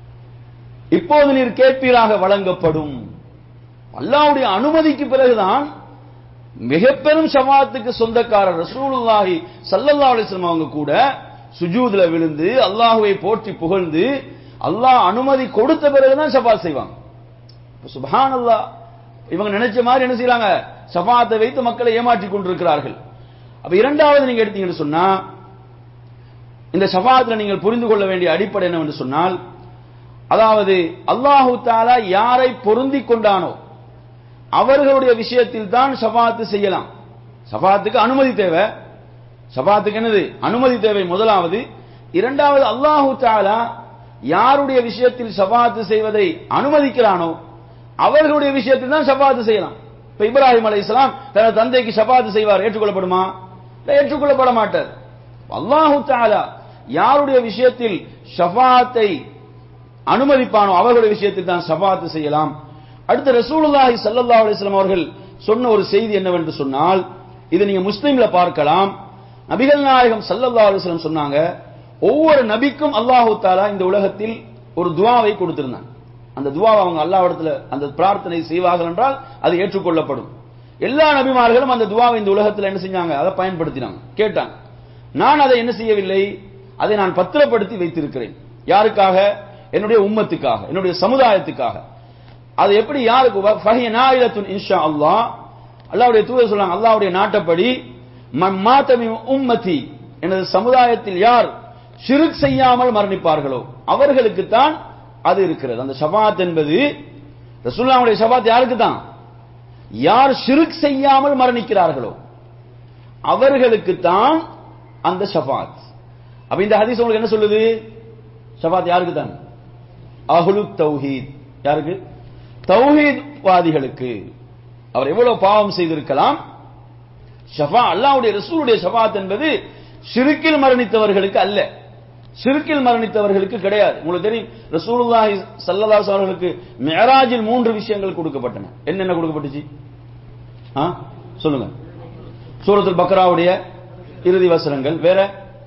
இப்போது நீர் கேட்பீராக வழங்கப்படும். அல்லாஹ்வுடைய அனுமதிக்கு பிறகுதான் மிக பெரும் ஷஃபாஅத்துக்கு சொந்தக்காரர் ரசூலுல்லாஹி ஸல்லல்லாஹு அலைஹி வஸல்லம் அவங்க கூட சுஜூதுல விழுந்து அல்லாஹ்வை போற்றி புகழ்ந்து அல்லாஹ் அனுமதி கொடுத்த பிறகுதான் ஷஃபாஅத் செய்வாங்க. சுப்ஹானல்லாஹ், இவங்க நினைச்ச மாதிரி என்ன செய்யறாங்க? ஷஃபாஅத்தை வைத்து மக்களை ஏமாற்றி கொண்டிருக்கிறார்கள். அப்ப இரண்டாவது நீங்க எடுத்தீங்கன்னு சொன்னா, இந்த ஷஃபாஅத்ல நீங்கள் புரிந்து கொள்ள வேண்டிய அடிப்படை என்னவென்று சொன்னால், அதாவது அல்லாஹு தஆலா யாரை பொருந்திக் கொண்டானோ அவர்களுடைய விஷயத்தில் தான் ஷஃபாஅத் செய்யலாம். ஷஃபாஅத்துக்கு அனுமதி தேவை. ஷஃபாஅத்துக்கு என்னது? அனுமதி தேவை முதலாவது. இரண்டாவது, அல்லாஹு தஆலா யாருடைய விஷயத்தில் ஷஃபாஅத் செய்வதை அனுமதிக்கிறானோ அவர்களுடைய விஷயத்தில் தான் ஷஃபாஅத் செய்யலாம். இப்ப இப்ராஹிம் அலைஹிஸ்ஸலாம் தனது தந்தைக்கு ஷஃபாஅத் செய்வார், ஏற்றுக்கொள்ளப்படுமா? ஏற்றுக்கொள்ளப்பட மாட்டார். அல்லாஹு தஆலா யாருடைய விஷயத்தில் ஷஃபாஅத்தை அனுமதிப்பானோ அவர்களுடைய விஷயத்தில் தான் ஷஃபாஅத் செய்யலாம். அடுத்து ரசூலுல்லாஹி ஸல்லல்லாஹு அலைஹி வஸல்லம் அவர்கள் சொன்ன ஒரு செய்தி என்னவென்று சொன்னால், இதை நீங்க முஸ்லிம்ல பார்க்கலாம். நபிகள் நாயகம் ஸல்லல்லாஹு அலைஹி வஸல்லம் சொன்னாங்க, ஒவ்வொரு நபிக்கும் அல்லாஹு தஆலா இந்த உலகத்தில் ஒரு துஆவை கொடுத்திருந்தாங்க. அந்த துஆவை அவங்க அல்லாஹ்விடத்துல அந்த பிரார்த்தனை செய்வார்கள் என்றால் அது ஏற்றுக்கொள்ளப்படும். எல்லா நபிமார்களும் அந்த துஆவை இந்த உலகத்தில் என்ன செஞ்சாங்க? அதை பயன்படுத்தினாங்க, கேட்டாங்க. நான் அதை என்ன செய்யவில்லை, அதை நான் பத்திரப்படுத்தி வைத்திருக்கிறேன். யாருக்காக? என்னுடைய உம்மத்துக்காக, என்னுடைய சமுதாயத்துக்காக. அது எப்படி யாருக்கு? ஃபஹிய நாயிலத்துன் இன்ஷா அல்லாஹ். அல்லாஹ்வுடைய தூதர் சொல்றாங்க, அல்லாஹ்வுடைய நாட்டப்படி மம்மாத மின் உம்மதி, எனது சமுதாயத்தில் யார் ஷிர்க் செய்யாமல் மரணிப்பார்களோ அவர்களுக்கு தான் அது இருக்கிறது. அந்த ஷஃபாத் என்பது ரசூலுல்லாஹ்வுடைய ஷஃபாத் யாருக்கு தான்? யார் ஷிர்க் செய்யாமல் மரணிக்கிறார்களோ அவர்களுக்கு தான் அந்த ஷஃபாத். அப்ப இந்த ஹதீஸ் உங்களுக்கு என்ன சொல்லுது? ஷஃபாத் யாருக்கு தான்? அஹ்லுத் தௌஹீத். யாருக்கு? தௌஹீத் வாதிகளுக்கு. அவர் எவ்வளவு பாவம் செய்திருக்கலாம், ஷஃபா அல்லாஹ்வுடைய ரசூலுடைய ஷஃபாத் என்பது ஷிர்கில் மரணித்தவர்களுக்கு அல்ல, ஷிர்கில் மரணித்தவர்களுக்கு கிடையாது. உங்களுக்கு தெரியும், ரசூலுல்லாஹி ஸல்லல்லாஹு அலைஹி வஸல்லம் அவர்களுக்கு மிஅராஜில் 3 விஷயங்கள் கொடுக்கப்பட்டன. என்னென்ன கொடுக்கப்பட்டுச்சு? சொல்லுங்க. சூரத்துல் பக்ராவுடைய இறுதி வசனங்கள், வேற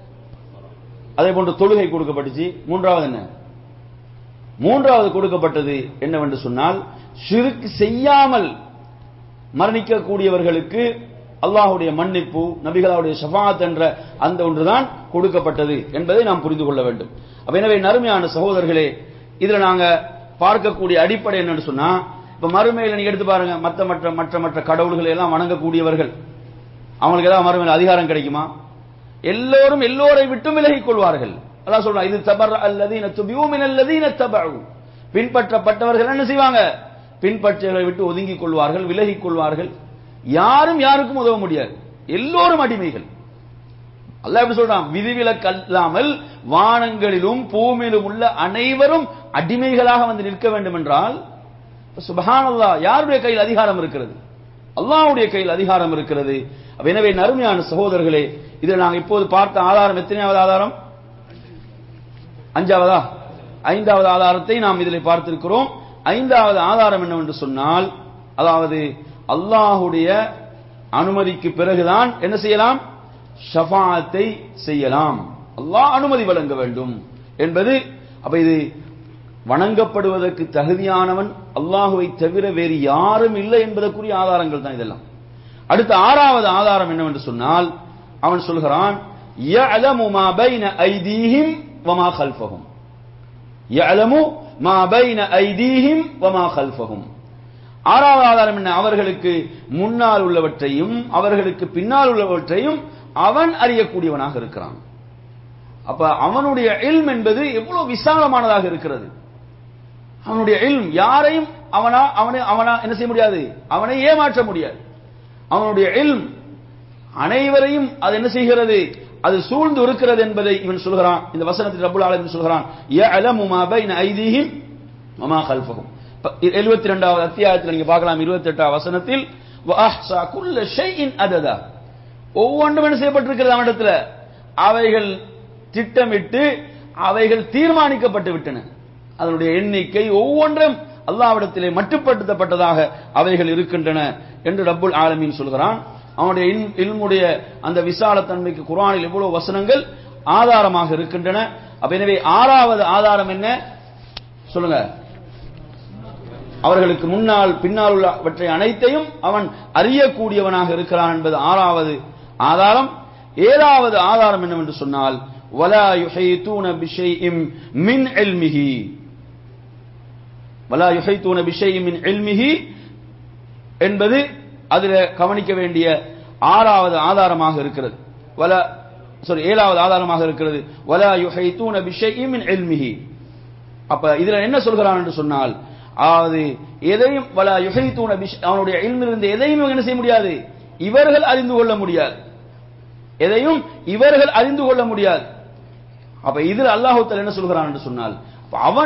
அதே போன்று தொழுகை கொடுக்கப்பட்டுச்சு. மூன்றாவது என்ன? மூன்றாவது கொடுக்கப்பட்டது என்னவென்று சொன்னால், ஷிர்க் செய்யாமல் மரணிக்கக்கூடியவர்களுக்கு அல்லாஹ்வுடைய மன்னிப்பு, நபிகளாவுடைய ஷஃபாத் என்ற அந்த ஒன்றுதான் கொடுக்கப்பட்டது என்பதை நாம் புரிந்து கொள்ள வேண்டும். அப்ப எனவே நறுமையான சகோதரர்களே, இதுல நாங்க பார்க்கக்கூடிய அடிப்படை என்னன்னு சொன்னா, இப்ப மறுமையில நீங்க எடுத்து பாருங்க, மற்ற கடவுள்களை எல்லாம் வணங்கக்கூடியவர்கள் அவங்களுக்கு ஏதாவது மறுமையில் அதிகாரம் கிடைக்குமா? எல்லோரும் எல்லோரை விட்டும் விலகிக் கொள்வார்கள். அல்லாஹ் சொல்றான், இது தபர் அல்லதீன துபியூ மினல்லதீன தபஉ. பின்பற்றப்பட்டவர்கள் என்ன செய்வாங்க? பின்பற்றவர்களை விட்டு ஒதுங்கிக் கொள்வார்கள், விலகிக் கொள்வார்கள். யாரும் யாருக்கும் உதவ முடியாது, எல்லோரும் அடிமைகள். அல்லாஹ் எப்படி சொல்றான்? விதிவிலக்கு அல்லாமல் வானங்களிலும் பூமியிலும் உள்ள அனைவரும் அடிமைகளாக வந்து நிற்க வேண்டும் என்றால், சுப்ஹானல்லாஹ், யாருடைய கையில் அதிகாரம் இருக்கிறது? அல்லாஹ்வுடைய கையில் அதிகாரம் இருக்கிறது. எனவே நறுமையான சகோதரர்களே, இதில் நாங்கள் இப்போது பார்த்த ஆதாரம் எத்தனையாவது ஆதாரம்? 5வதா? 5வது ஆதாரத்தை நாம் இதில் பார்த்திருக்கிறோம். 5வது ஆதாரம் என்னவென்று சொன்னால், அதாவது அல்லாஹ்வுடைய அனுமதிக்கு பிறகுதான் என்ன செய்யலாம்? ஷஃபாஅத்தை செய்யலாம். அல்லாஹ் அனுமதி வழங்க வேண்டும் என்பது. அப்ப இது வணங்கப்படுவதற்கு தகுதியானவன் அல்லாஹுவை தவிர வேறு யாரும் இல்லை என்பதற்குரிய ஆதாரங்கள் தான் இதெல்லாம். அடுத்த 6வது ஆதாரம் என்னவென்று சொன்னால், அவன் சொல்கிறான், யஅலமு மா பைன ஐதீஹிம் வமா கல்ஃபஹும். யஅலமு மா பைன ஐதீஹிம் வமா கல்ஃபஹும். 6வது ஆதாரம் என்ன? அவர்களுக்கு முன்னால் உள்ளவற்றையும் அவர்களுக்கு பின்னால் உள்ளவற்றையும் அவன் அறியக்கூடியவனாக இருக்கிறான். அப்ப அவனுடைய இல்ம் என்பது எவ்வளவு விசாலமானதாக இருக்கிறது. அவனுடைய இல்ம் யாரையும் அவனா என்ன செய்ய முடியாது, அவனை ஏமாற்ற முடியாது. அவனுடைய இல்ம் அனைவரையும் அது என்ன செய்கிறது, அது சூழ்ந்து இருக்கிறது என்பதை இவன் சொல்கிறான். இந்த வசனத்தில் ரப்புல் ஆலமீன் சொல்கிறான், யஅலமு மா பைன ஐதீஹிம் வமா கல்ஃபஹும். 72வது அத்தியாயத்தில் நீங்க பார்க்கலாம், 28வது வசனத்தில் வஅஹ்ஸா குல்ல ஷைஇன் அததா. ஒவ்வொன்றும் என்ன செய்யப்பட்டிருக்கிறது அவனிடத்தில், அவைகள் திட்டமிட்டு அவைகள் தீர்மானிக்கப்பட்டு விட்டன. அதனுடைய எண்ணிக்கை ஒவ்வொன்றும் அல்லாஹ்விடத்திலே மட்டுப்படுத்தப்பட்டதாக அவைகள் இருக்கின்றன என்று ரப்புல் ஆலமீன் சொல்கிறான். அவனுடைய இல்முடைய அந்த விசாலத்தன்மைக்கு குர்ஆனில் எவ்வளவு வசனங்கள் ஆதாரமாக இருக்கின்றன. அப்ப எனவே 6வது ஆதாரம் என்ன சொல்லுங்க? அவர்களுக்கு முன்னால் பின்னால் உள்ளவற்றை அனைத்தையும் அவன் அறியக்கூடியவனாக இருக்கிறான் என்பது 6வது ஆதாரம். 7வது ஆதாரம் என்னவென்று சொன்னால், வலா யுஹீதூன பிஷைஇம் மின் இல்மிஹி. வலா யுஹீதூன பிஷைஇம் மின் இல்மிஹி என்பது அதில் கவனிக்க வேண்டிய 6வது ஆதாரமாக இருக்கிறது. 7வது ஆதாரமாக இருக்கிறது. வலா யுஹீதூன பிஷைஇம் மின் இல்மிஹி. அப்ப இதுல என்ன சொல்கிறான் என்று சொன்னால், அதாவது எதையும் வலா யுஹீதூன அவனுடைய இல்மிலிருந்து எதையும் என்ன செய்ய முடியாது, இவர்கள் அறிந்து கொள்ள முடியாது. எதையும் இவர்கள் அறிந்து கொள்ள முடியாது. அப்ப இதில் அல்லாஹ் தஆலா என்ன சொல்கிறான் என்று சொன்னால், அவன்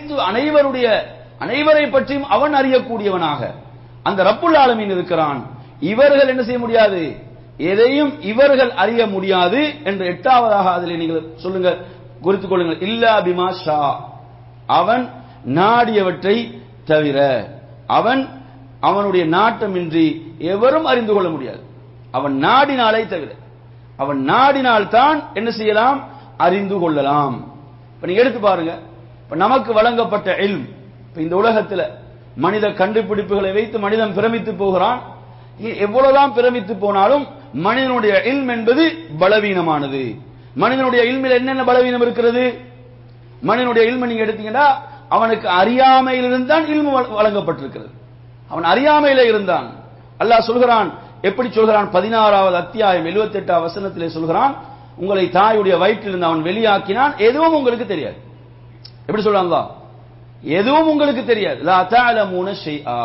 அனைவரை பற்றியும் அவன் அறியக்கூடியவனாக அந்த ரப்புல் ஆலமீன் இருக்கிறான். இவர்கள் என்ன செய்ய முடியாது, எதையும் இவர்கள் அறிய முடியாது என்று 8வதாக அதில் நீங்கள் சொல்லுங்க, குறித்துக் கொள்ளுங்கள். இல்லா பிமா ஷா, அவன் நாடியவற்றை தவிர. அவனுடைய நாட்டமின்றி எவரும் அறிந்து கொள்ள முடியாது. அவன் நாடினாலே தவிர, அவன் நாடினால்தான் என்ன செய்யலாம், அறிந்து கொள்ளலாம். இப்ப நீங்க எடுத்து பாருங்க, இப்ப நமக்கு வழங்கப்பட்ட இல்ம், இந்த உலகத்தில் மனித கண்டுபிடிப்புகளை வைத்து மனிதன் பிரமித்து போகிறான். எவ்வளவுதான் பிரமித்து போனாலும் மனிதனுடைய இல்ம் என்பது பலவீனமானது. மனிதனுடைய இல்மில் என்னென்ன பலவீனம் இருக்கிறது? மனிதனுடைய இல்மை நீங்க எடுத்தீங்கன்னா அவனுக்கு அறியாமையிலிருந்து தான் இல்மு வழங்கப்பட்டிருக்கிறது. அவன் அறியாமையில இருந்தான். அல்லாஹ் சொல்கிறான், எப்படி சொல்கிறான்? 16வது அத்தியாயம் 78வது வசனத்திலே சொல்கிறான், உங்களை தாயுடைய வயிற்றிலிருந்து அவன் வெளியாக்கினான், எதுவும் உங்களுக்கு தெரியாது. எப்படி சொல்றான் அல்லாஹ்? எதுவும் உங்களுக்கு தெரியாது. லா தஅலமூன ஷைஆ.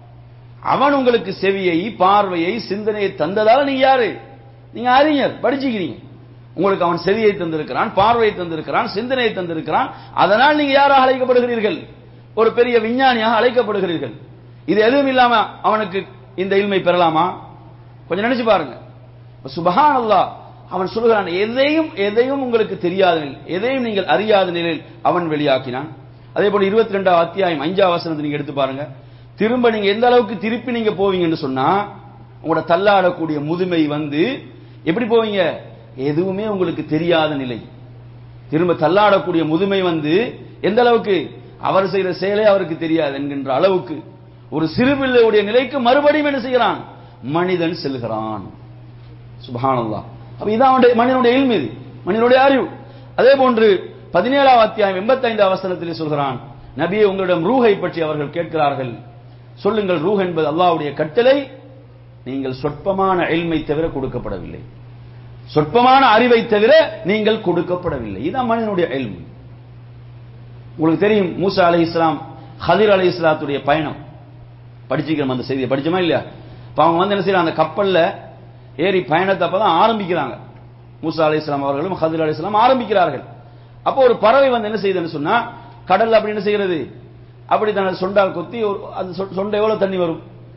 அவன் உங்களுக்கு செவியை, பார்வையை, சிந்தனையை தந்ததால நீங்க யாரு? நீங்க அறிஞர், படிச்சுக்கிறீங்க. உங்களுக்கு அவன் செவியை தந்திருக்கிறான், பார்வையை தந்திருக்கிறான், சிந்தனையை தந்திருக்கிறான். அதனால் நீங்க யாராக அழைக்கப்படுகிறீர்கள்? ஒரு பெரிய விஞ்ஞானியாக அழைக்கப்படுகிறீர்கள். இது எதுவும் இல்லாம அவனுக்கு இந்த இல்மை பெறலாமா? கொஞ்சம் நினைச்சு பாருங்க. சுப்ஹானல்லாஹ், அவன் சொல்கிறான், எதையும் உங்களுக்கு தெரியாத நிலையில், எதையும் நீங்கள் அறியாத நிலையில் அவன் வெளியாக்கினான். அதே போல 22வது அத்தியாயம் 5வது வசனத்தை நீங்க எடுத்து பாருங்க. திரும்ப நீங்க எந்த அளவுக்கு திருப்பி நீங்க போவீங்கன்னு சொன்னா, உங்களோட தள்ளாடக்கூடிய முதுமை வந்து எப்படி போவீங்க? எதுவுமே உங்களுக்கு தெரியாத நிலை. திரும்ப தள்ளாடக்கூடிய முதுமை வந்து எந்த அளவுக்கு? அவர் செய்கிற செயலே அவருக்கு தெரியாது என்கின்ற அளவுக்கு ஒரு சிறுபிள்ளையுடைய நிலைக்கு மறுபடியும் என்ன செய்கிறான்? மனிதன் செல்கிறான். சுப்ஹானல்லாஹ். அப்ப இதான் மனிதனுடைய இல்மு, மனிதனுடைய அறிவு. அதே போன்று 17வது அத்தியாயம் 85வது வசனத்திலே சொல்கிறான், நபியே உங்களிடம் ரூஹை பற்றி அவர்கள் கேட்கிறார்கள், சொல்லுங்கள், ரூஹ் என்பது அல்லாஹ்வுடைய கட்டளை, நீங்கள் சொற்பமான இல்மை தவிர கொடுக்கப்படவில்லை, சொற்பமான அறிவை தவிர நீங்கள் கொடுக்கப்படவில்லை. இதுதான் மனிதனுடைய இல்மு. உங்களுக்கு தெரியும், மூசா அலைஹிஸ்ஸலாம் ஹதிர் அலைஹிஸ்ஸலாத்துடைய பயணம் படிச்சிக்கிறோம், அந்த செய்தியை படிச்சோமா இல்லையா? இப்ப அவங்க வந்து என்ன செய்யறாங்க, அந்த கப்பல்ல ஏறி பயணத்தை அப்பதான் ஆரம்பிக்கிறாங்க. மூசா அலைஹிஸ்ஸலாம் அவர்களும் ஹதிர் அலைஹிஸ்ஸலாம் ஆரம்பிக்கிறார்கள். அப்போ ஒரு பறவை வந்து என்ன செய்யுதுன்னு சொன்னா, கடல்ல அப்படி என்ன செய்கிறது, அப்படி தனது சொண்டால் கொத்தி அந்த சொண்டை எவ்வளவு தண்ணி வரும்,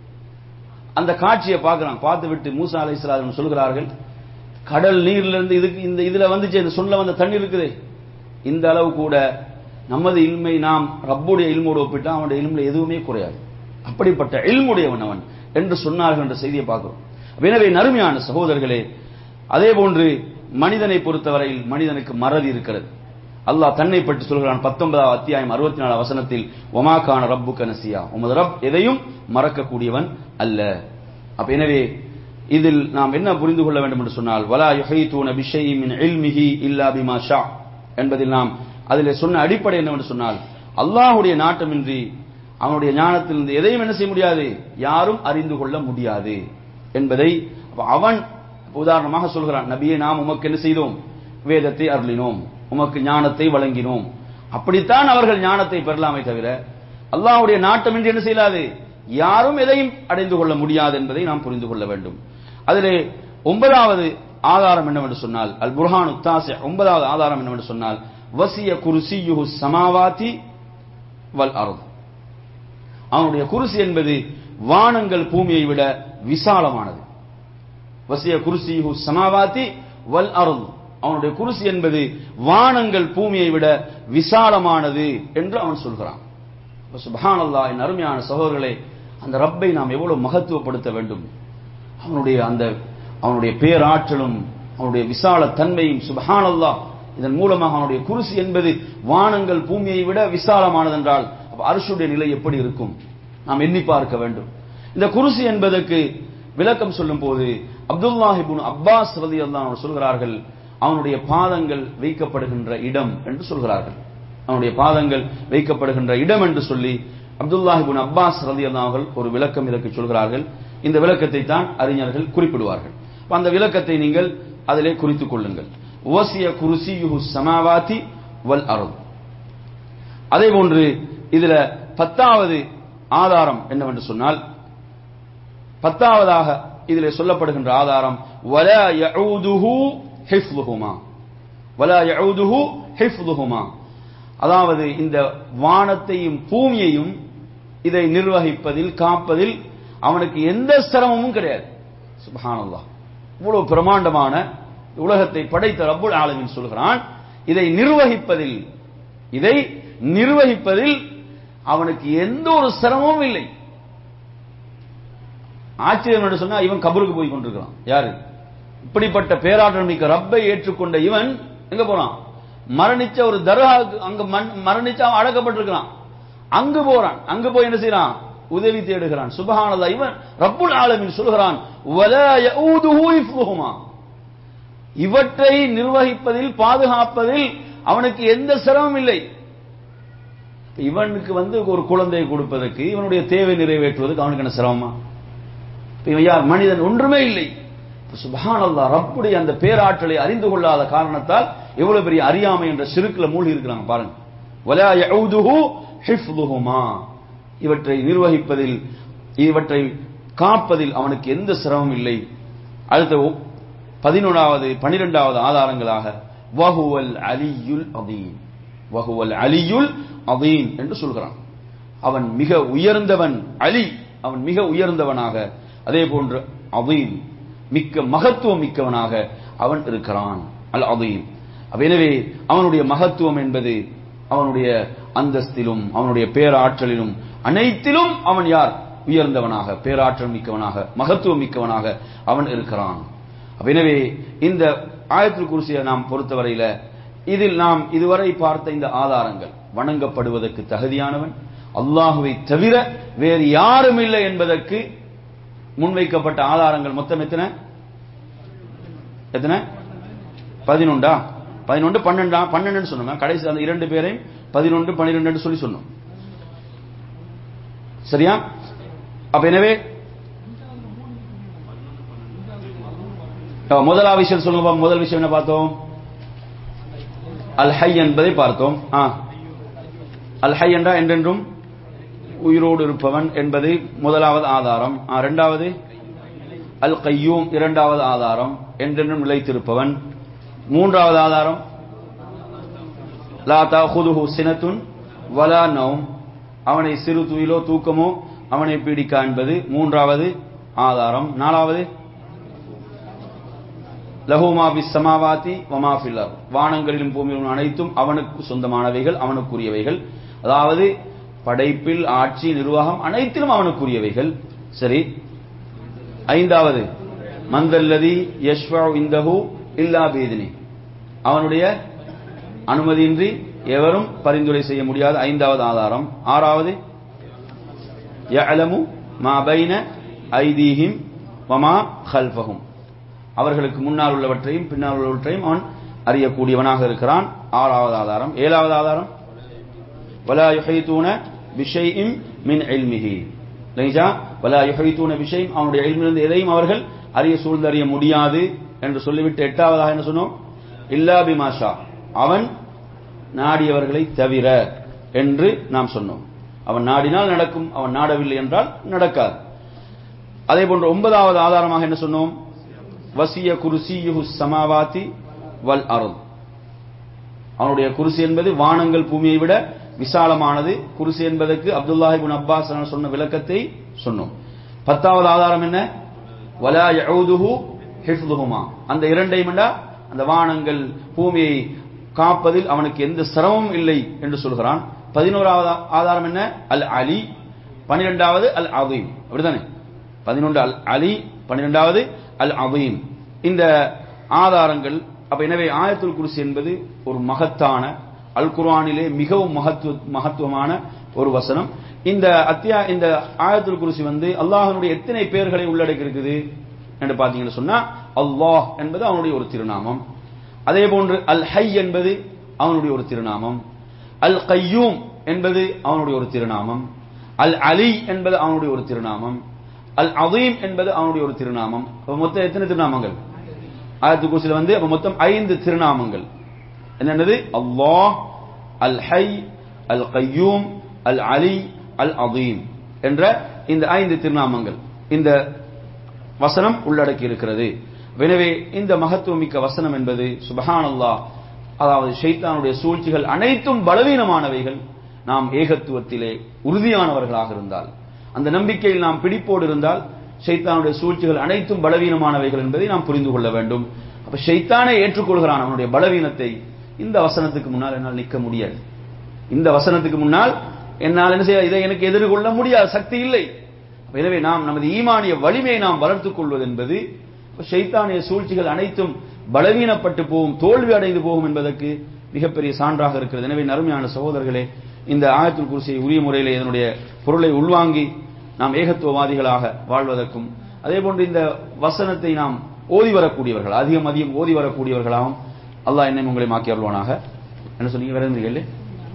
அந்த காட்சியை பார்க்கிறாங்க. பார்த்து விட்டு மூசா அலைஹிஸ்ஸலாம் சொல்கிறார்கள், கடல் நீர்ல இருந்து இதுல வந்துச்சு, இந்த சொன்ன வந்த தண்ணி இருக்குது, இந்த அளவு கூட நமது இல்மை நாம் ரப்புடைய இல்மோடு ஒப்பிட்டா அவனுடைய இல்முல எதுவுமே குறையாது, அப்படிப்பட்ட இல்முடையவன் அவன் என்று சொன்னார்கள் என்ற செய்தியை பார்க்கிறோம். எனவே நறுமையான சகோதரர்களே, அதே போன்று மனிதனை பொறுத்தவரையில் மனிதனுக்கு மறதி இருக்கிறது. அல்லாஹ் தன்னை பற்றி சொல்கிறான் 19வது அத்தியாயம் 64வது வசனத்தில், வமா கான ரப்புக நசியா, உமது ரப் எதையும் மறக்கக்கூடியவன் அல்ல. அப்ப எனவே இதில் நாம் என்ன புரிந்து கொள்ள வேண்டும் என்று சொன்னால், வலா யுஹீதூன பிஷைஇன் மின் இல்மிஹி இல்லா பிமா ஷா என்பதில் நாம் அதிலே சொன்ன அடிப்படை என்னவென்று சொன்னால், அல்லாஹ்வுடைய நாட்டமின்றி அவனுடைய ஞானத்திலிருந்து எதையும் என்ன செய்ய முடியாது, யாரும் அறிந்து கொள்ள முடியாது என்பதை அவன் உதாரணமாக சொல்கிறான். நபியே, நாம் உமக்கு என்ன செய்தோம், வேதத்தை அருளினோம், உமக்கு ஞானத்தை வழங்கினோம். அப்படித்தான் அவர்கள் ஞானத்தை பெறலாமே தவிர அல்லாஹ்வுடைய நாட்டமின்றி என்ன செய்யலாது, யாரும் எதையும் அடைந்து கொள்ள முடியாது என்பதை நாம் புரிந்து கொள்ள வேண்டும். அதிலே 9வது ஆதாரம் என்னவென்று சொன்னால், அல் புர்ஹானு தாசி, 9வது ஆதாரம் என்னவென்று சொன்னால், வசிய குர்சியுஹு ஸமாவாதி வல் அர்த், அவனுடைய குர்சி என்பது வானங்கள் பூமியை விட விசாலமானது. வசிய குர்சியுஹு ஸமாவாதி வல் அர்த், அவனுடைய குர்சி என்பது வானங்கள் பூமியை விட விசாலமானது என்று அவன் சொல்கிறான். சுப்ஹானல்லாஹ். என் அருமையான சகோதரர்களே, அந்த ரப்பை நாம் எவ்வளவு மகத்துவப்படுத்த வேண்டும். அவனுடைய பேராற்றலும் அவனுடைய விசால தன்மையும், சுப்ஹானல்லாஹ். இதன் மூலமாக அவனுடைய குர்சி என்பது வானங்கள் பூமியை விட விசாலமானது என்றால் அர்ஷுடைய நிலை எப்படி இருக்கும் நாம் எண்ணி பார்க்க வேண்டும். இந்த குர்சி என்பதற்கு விளக்கம் சொல்லும் போது அப்துல்லாஹ் இப்னு அப்பாஸ் ரலியல்லாஹு அன்ஹு சொல்கிறார்கள், அவனுடைய பாதங்கள் வைக்கப்படுகின்ற இடம் என்று சொல்கிறார்கள். அவனுடைய பாதங்கள் வைக்கப்படுகின்ற இடம் என்று சொல்லி அப்துல்லாஹ் இப்னு அப்பாஸ் ரலியல்லாஹு அன்ஹு ஒரு விளக்கம் இதற்கு சொல்கிறார்கள். இந்த விளக்கத்தை தான் அறிஞர்கள் குறிப்பிடுவார்கள். அந்த விளக்கத்தை நீங்கள் அதிலே குறித்துக் கொள்ளுங்கள். வசிய குர்சியுஹு ஸமாவாதி வல் அர்த். அதே போன்று இதுல 10வது ஆதாரம் என்னவென்று சொன்னால், 10வதாக இதிலே சொல்லப்படுகின்ற ஆதாரம், வலா யஊதுஹு ஹிஃப்துஹுமா, வலா யஊதுஹு ஹிஃப்துஹுமா, அதாவது இந்த வானத்தையும் பூமியையும் இதை நிர்வகிப்பதில் காப்பதில் அவனுக்கு எந்த சிரமமும் கிடையாது. சுப்ஹானல்லாஹ். இவ்வளவு பிரமாண்டமான உலகத்தை படைத்த ரப்புல் ஆலமீன் சொல்கிறான், இதை நிர்வகிப்பதில் அவனுக்கு எந்த ஒரு சிரமமும் இல்லை. ஆச்சரியம் என்று சொன்னா, இவன் கபருக்கு போய் கொண்டிருக்கிறான். யாரு? இப்படிப்பட்ட பேராற்றல் மிக்க ரப்பை ஏற்றுக்கொண்ட இவன் எங்க போறான்? மரணிச்ச ஒரு தர்காவுக்கு, அங்க மரணிச்ச அவன் அடக்கப்பட்டிருக்கிறான், அங்கு போறான். அங்கு போய் என்ன செய்யறான்? உதவி தேடுகிறான். சுப்ஹானல்லாஹ். இவன் ரப்புல் ஆலமீன் சொல்கிறான், வலா யஊதுஹு ஹிஃப்துஹுமா, இவற்றை நிர்வகிப்பதில் பாதுகாப்பதில் அவனுக்கு எந்த சிரமம் இல்லை. இவனுக்கு ஒரு குழந்தையை கொடுப்பதற்கு, இவனுடைய தேவை நிறைவேற்றுவதற்கு அவனுக்கு என்ன சிரமமா? இவன் யார்? மனிதன், ஒன்றுமே இல்லை. சுப்ஹானல்லாஹ், ரப்புடைய அந்த பேராற்றலை அறிந்து கொள்ளாத காரணத்தால் எவ்வளவு பெரிய அறியாமை என்ற சிறுக்குல மூழ்கி இருக்கிறாங்க பாருங்க. வலா யஊதுஹு ஹிஃப்துஹுமா, இவற்றை நிர்வகிப்பதில், இவற்றை காப்பதில் அவனுக்கு எந்த சிரமம் இல்லை. அடுத்த 12வது ஆதாரங்களாக வஹுவல் அலியுல் அதீம், வஹுவல் அலியுல் அதீம் என்று சொல்கிறான். அவன் மிக உயர்ந்தவன். அலி, அவன் மிக உயர்ந்தவனாக, அதே போன்று அதீம், மிக்க மகத்துவம் மிக்கவனாக அவன் இருக்கிறான். அல் அதீம். எனவே அவனுடைய மகத்துவம் என்பது அவனுடைய அந்தஸ்திலும் அவனுடைய பேராற்றலிலும் அனைத்திலும் அவன் யார்? உயர்ந்தவனாக, பேராற்றல் மிக்கவனாக, மகத்துவம் மிக்கவனாக அவன் இருக்கிறான். எனவே இந்த ஆயத்துல் குர்சியை நாம் பொறுத்தவரையில இதில் நாம் இதுவரை பார்த்த இந்த ஆதாரங்கள், வணங்கப்படுவதற்கு தகுதியானவன் அல்லாஹுவை தவிர வேறு யாரும் இல்லை என்பதற்கு முன்வைக்கப்பட்ட ஆதாரங்கள் மொத்தம் எத்தனை? 11 12 சொன்னோம். கடைசி அந்த 2 பேரையும் 11 12 என்று சொல்லி சொன்னோம். சரியா? அப்ப எனவே முதலாவது விஷயம் சொல்லுங்க. முதல் விஷயம் என்ன பார்த்தோம்? அல் ஹை என்பதை பார்த்தோம். அல் ஹை என்றா என்றென்றும் உயிரோடு இருப்பவன் என்பது முதலாவது ஆதாரம். இரண்டாவது அல் கய்யூம், இரண்டாவது ஆதாரம், என்றென்றும் நிலைத்திருப்பவன். மூன்றாவது ஆதாரம் லா தஅஹுதுஹு சினத்துன் வலா நௌம், அவனை சிறு துயிலோ தூக்கமோ அவனை பீடிக்கா என்பது மூன்றாவது ஆதாரம். நாலாவது லஹு மா பிஸ் ஸமாவாதி வ மா ஃபில் அர்த், வானங்களிலும் பூமியிலும் அனைத்தும் அவனுக்கு சொந்தமானவைகள், அவனுக்குரியவைகள். அதாவது படைப்பில், ஆட்சி, நிர்வாகம் அனைத்திலும் அவனுக்குரியவைகள். சரி. ஐந்தாவது மந்தல்லதி யஷ்ஃபஉ இந்தஹு இல்லா பிஇذنி, அவனுடைய அனுமதியின்றி எவரும் பரிந்துரை செய்ய முடியாத ஐந்தாவது ஆதாரம். ஆறாவது யஅலமு மா பைன ஐதீஹிம் வ மா கல்ஃபஹும், அவர்களுக்கு முன்னால் உள்ளவற்றையும் பின்னால் உள்ளவற்றையும் அவன் அறியக்கூடியவனாக இருக்கிறான். ஆறாவது ஆதாரம். ஏழாவது ஆதாரம் வலா யுஹீதூன பிஷைஇன் மின் இல்மிஹி, லைஸா வலா யுஹீதூன பிஷைஇன், அவனுடைய இல்மிலிருந்து எதையும் அவர்கள் சூழ்ந்தறிய முடியாது என்று சொல்லிவிட்டு எட்டாவதாக என்ன சொன்னோம்? இல்லா பிமா ஷா, அவன் நாடியவர்களை தவிர என்று நாம் சொன்னோம். அவன் நாடினால் நடக்கும், அவன் நாடவில்லை என்றால் நடக்காது. அதே போன்று 9வது ஆதாரமாக என்ன சொன்னோம்? வசிய குர்சியுஹு ஸமாவாதி வல் அர்த், அவனுடைய குர்சி என்பது வானங்கள் பூமியை விட விசாலமானது. குர்சி என்பதற்கு அப்துல்லாஹ் இப்னு அப்பாஸ் சொன்ன விளக்கத்தை சொன்னோம். 10வது ஆதாரம் என்ன? வலா யஊதுஹு ஹிஃப்துஹுமா, அந்த இரண்டையும் அந்த வானங்கள் பூமியை காப்பதில் அவனுக்கு எந்த சிரமமும் இல்லை என்று சொல்கிறான். 11வது ஆதாரம் என்ன? அல் அலி. 12வது அல் அதீம், அப்படிதானே? 11 அல் அலி, 12வது அல் அதீம். இந்த ஆதாரங்கள். அப்ப எனவே ஆயத்துல் குர்சி என்பது ஒரு மகத்தான, அல் குர்ஆனிலே மிகவும் மகத்துவமான ஒரு வசனம். இந்த ஆயத்துல் குர்சி அல்லாஹ்வுடைய எத்தனை பெயர்களை உள்ளடக்கி இருக்குது என்று பார்த்தீங்கன்னு சொன்னா, அல்லாஹ் என்பது அவனுடைய ஒரு திருநாமம். அதே போன்று அல் ஹை என்பது அவனுடைய ஒரு திருநாமம். அல் கய்யூம் என்பது அவனுடைய ஒரு திருநாமம். அல் அலி என்பது அவனுடைய ஒரு திருநாமம். அல் அதீம் என்பது அவனுடைய ஒரு திருநாமம். மொத்தம் எத்தனை திருநாமங்கள் ஆயத்துல் குர்சில? அப்ப மொத்தம் 5 திருநாமங்கள். என்னது? அல்லாஹ், அல் ஹை, அல் கய்யூம், அல் அலி, அல் அதீம் என்ற இந்த 5 திருநாமங்கள் இந்த வசனம் உள்ளடக்கி இருக்கிறது. எனவே இந்த மகத்துவமிக்க வசனம் என்பது சுப்ஹானல்லாஹ், அதாவது ஷைத்தானுடைய சூழ்ச்சிகள் அனைத்தும் பலவீனமானவைகள். நாம் ஏகத்துவத்திலே உறுதியானவர்களாக இருந்தால், அந்த நம்பிக்கையில் நாம் பிடிப்போடு இருந்தால், ஷைத்தானுடைய சூழ்ச்சிகள் அனைத்தும் பலவீனமானவைகள் என்பதை நாம் புரிந்து கொள்ள வேண்டும். அப்ப ஷைத்தானை ஏற்றுக்கொள்கிறான் அவனுடைய பலவீனத்தை. இந்த வசனத்துக்கு முன்னால் என்னால் நிற்க முடியாது, இந்த வசனத்துக்கு முன்னால் என்னால் என்ன செய்ய, இதை எனக்கு எதிர்கொள்ள முடியாது, சக்தி இல்லை. எனவே நாம் நமது ஈமானிய வலிமையை நாம் வளர்த்துக் கொள்வது என்பது ஷைத்தானிய சூழ்ச்சிகள் அனைத்தும் பலவீனப்பட்டு போகும், தோல்வி அடைந்து போகும் என்பதற்கு மிகப்பெரிய சான்றாக இருக்கிறது. எனவே நறுமையான சகோதரர்களே, இந்த ஆயத்துல் குர்சியை உரிய முறையில் இதனுடைய பொருளை உள்வாங்கி நாம் ஏகத்துவவாதிகளாக வாழ்வதற்கும் அதே போன்று இந்த வசனத்தை நாம் ஓதி வரக்கூடியவர்கள் அதிகம் ஓதி வரக்கூடியவர்களாகவும் அல்லாஹ் என்னை உங்களை மாக்கி அருள்வானாக. என்ன சொன்னீங்க? வேற எந்த கேள்வி?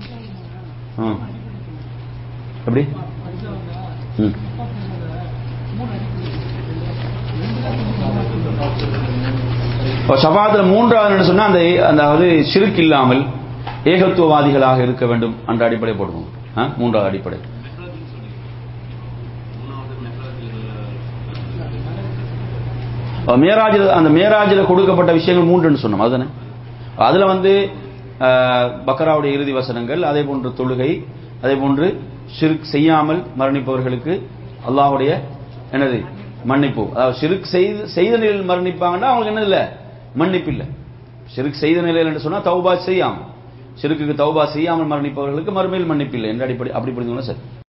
எப்படி? ஷஃபாத்துல மூன்றாவது சொன்னா அந்த ஷிர்க் இல்லாமல் ஏகத்துவவாதிகளாக இருக்க வேண்டும் என்ற அடிப்படை போடுவோம். மூன்றாவது அடிப்படை அந்த மேராஜில் கொடுக்கப்பட்ட விஷயங்கள் மூன்றுன்னு சொன்னோம். அதுதானே அதுல பக்கராவுடைய இறுதி வசனங்கள், அதே போன்று தொழுகை, அதே போன்று ஷிர்க் செய்யாமல் மரணிப்பவர்களுக்கு அல்லாஹ்வுடைய என்னது மன்னிப்பு. அதாவது ஷிர்க் செய்த நிலையில் மரணிப்பாங்கன்னா அவங்களுக்கு என்னது இல்லை, மன்னிப்பு இல்லை. ஷிர்க் செய்த நிலையில் என்று சொன்னா தௌபா செய்யாமல், ஷிர்க்குக்கு தௌபா செய்யாமல் மரணிப்பவர்களுக்கு மறுமையில் மன்னிப்பு இல்லை என்ற அடிப்படை அப்படி புரிஞ்சுக்கணும் சார்.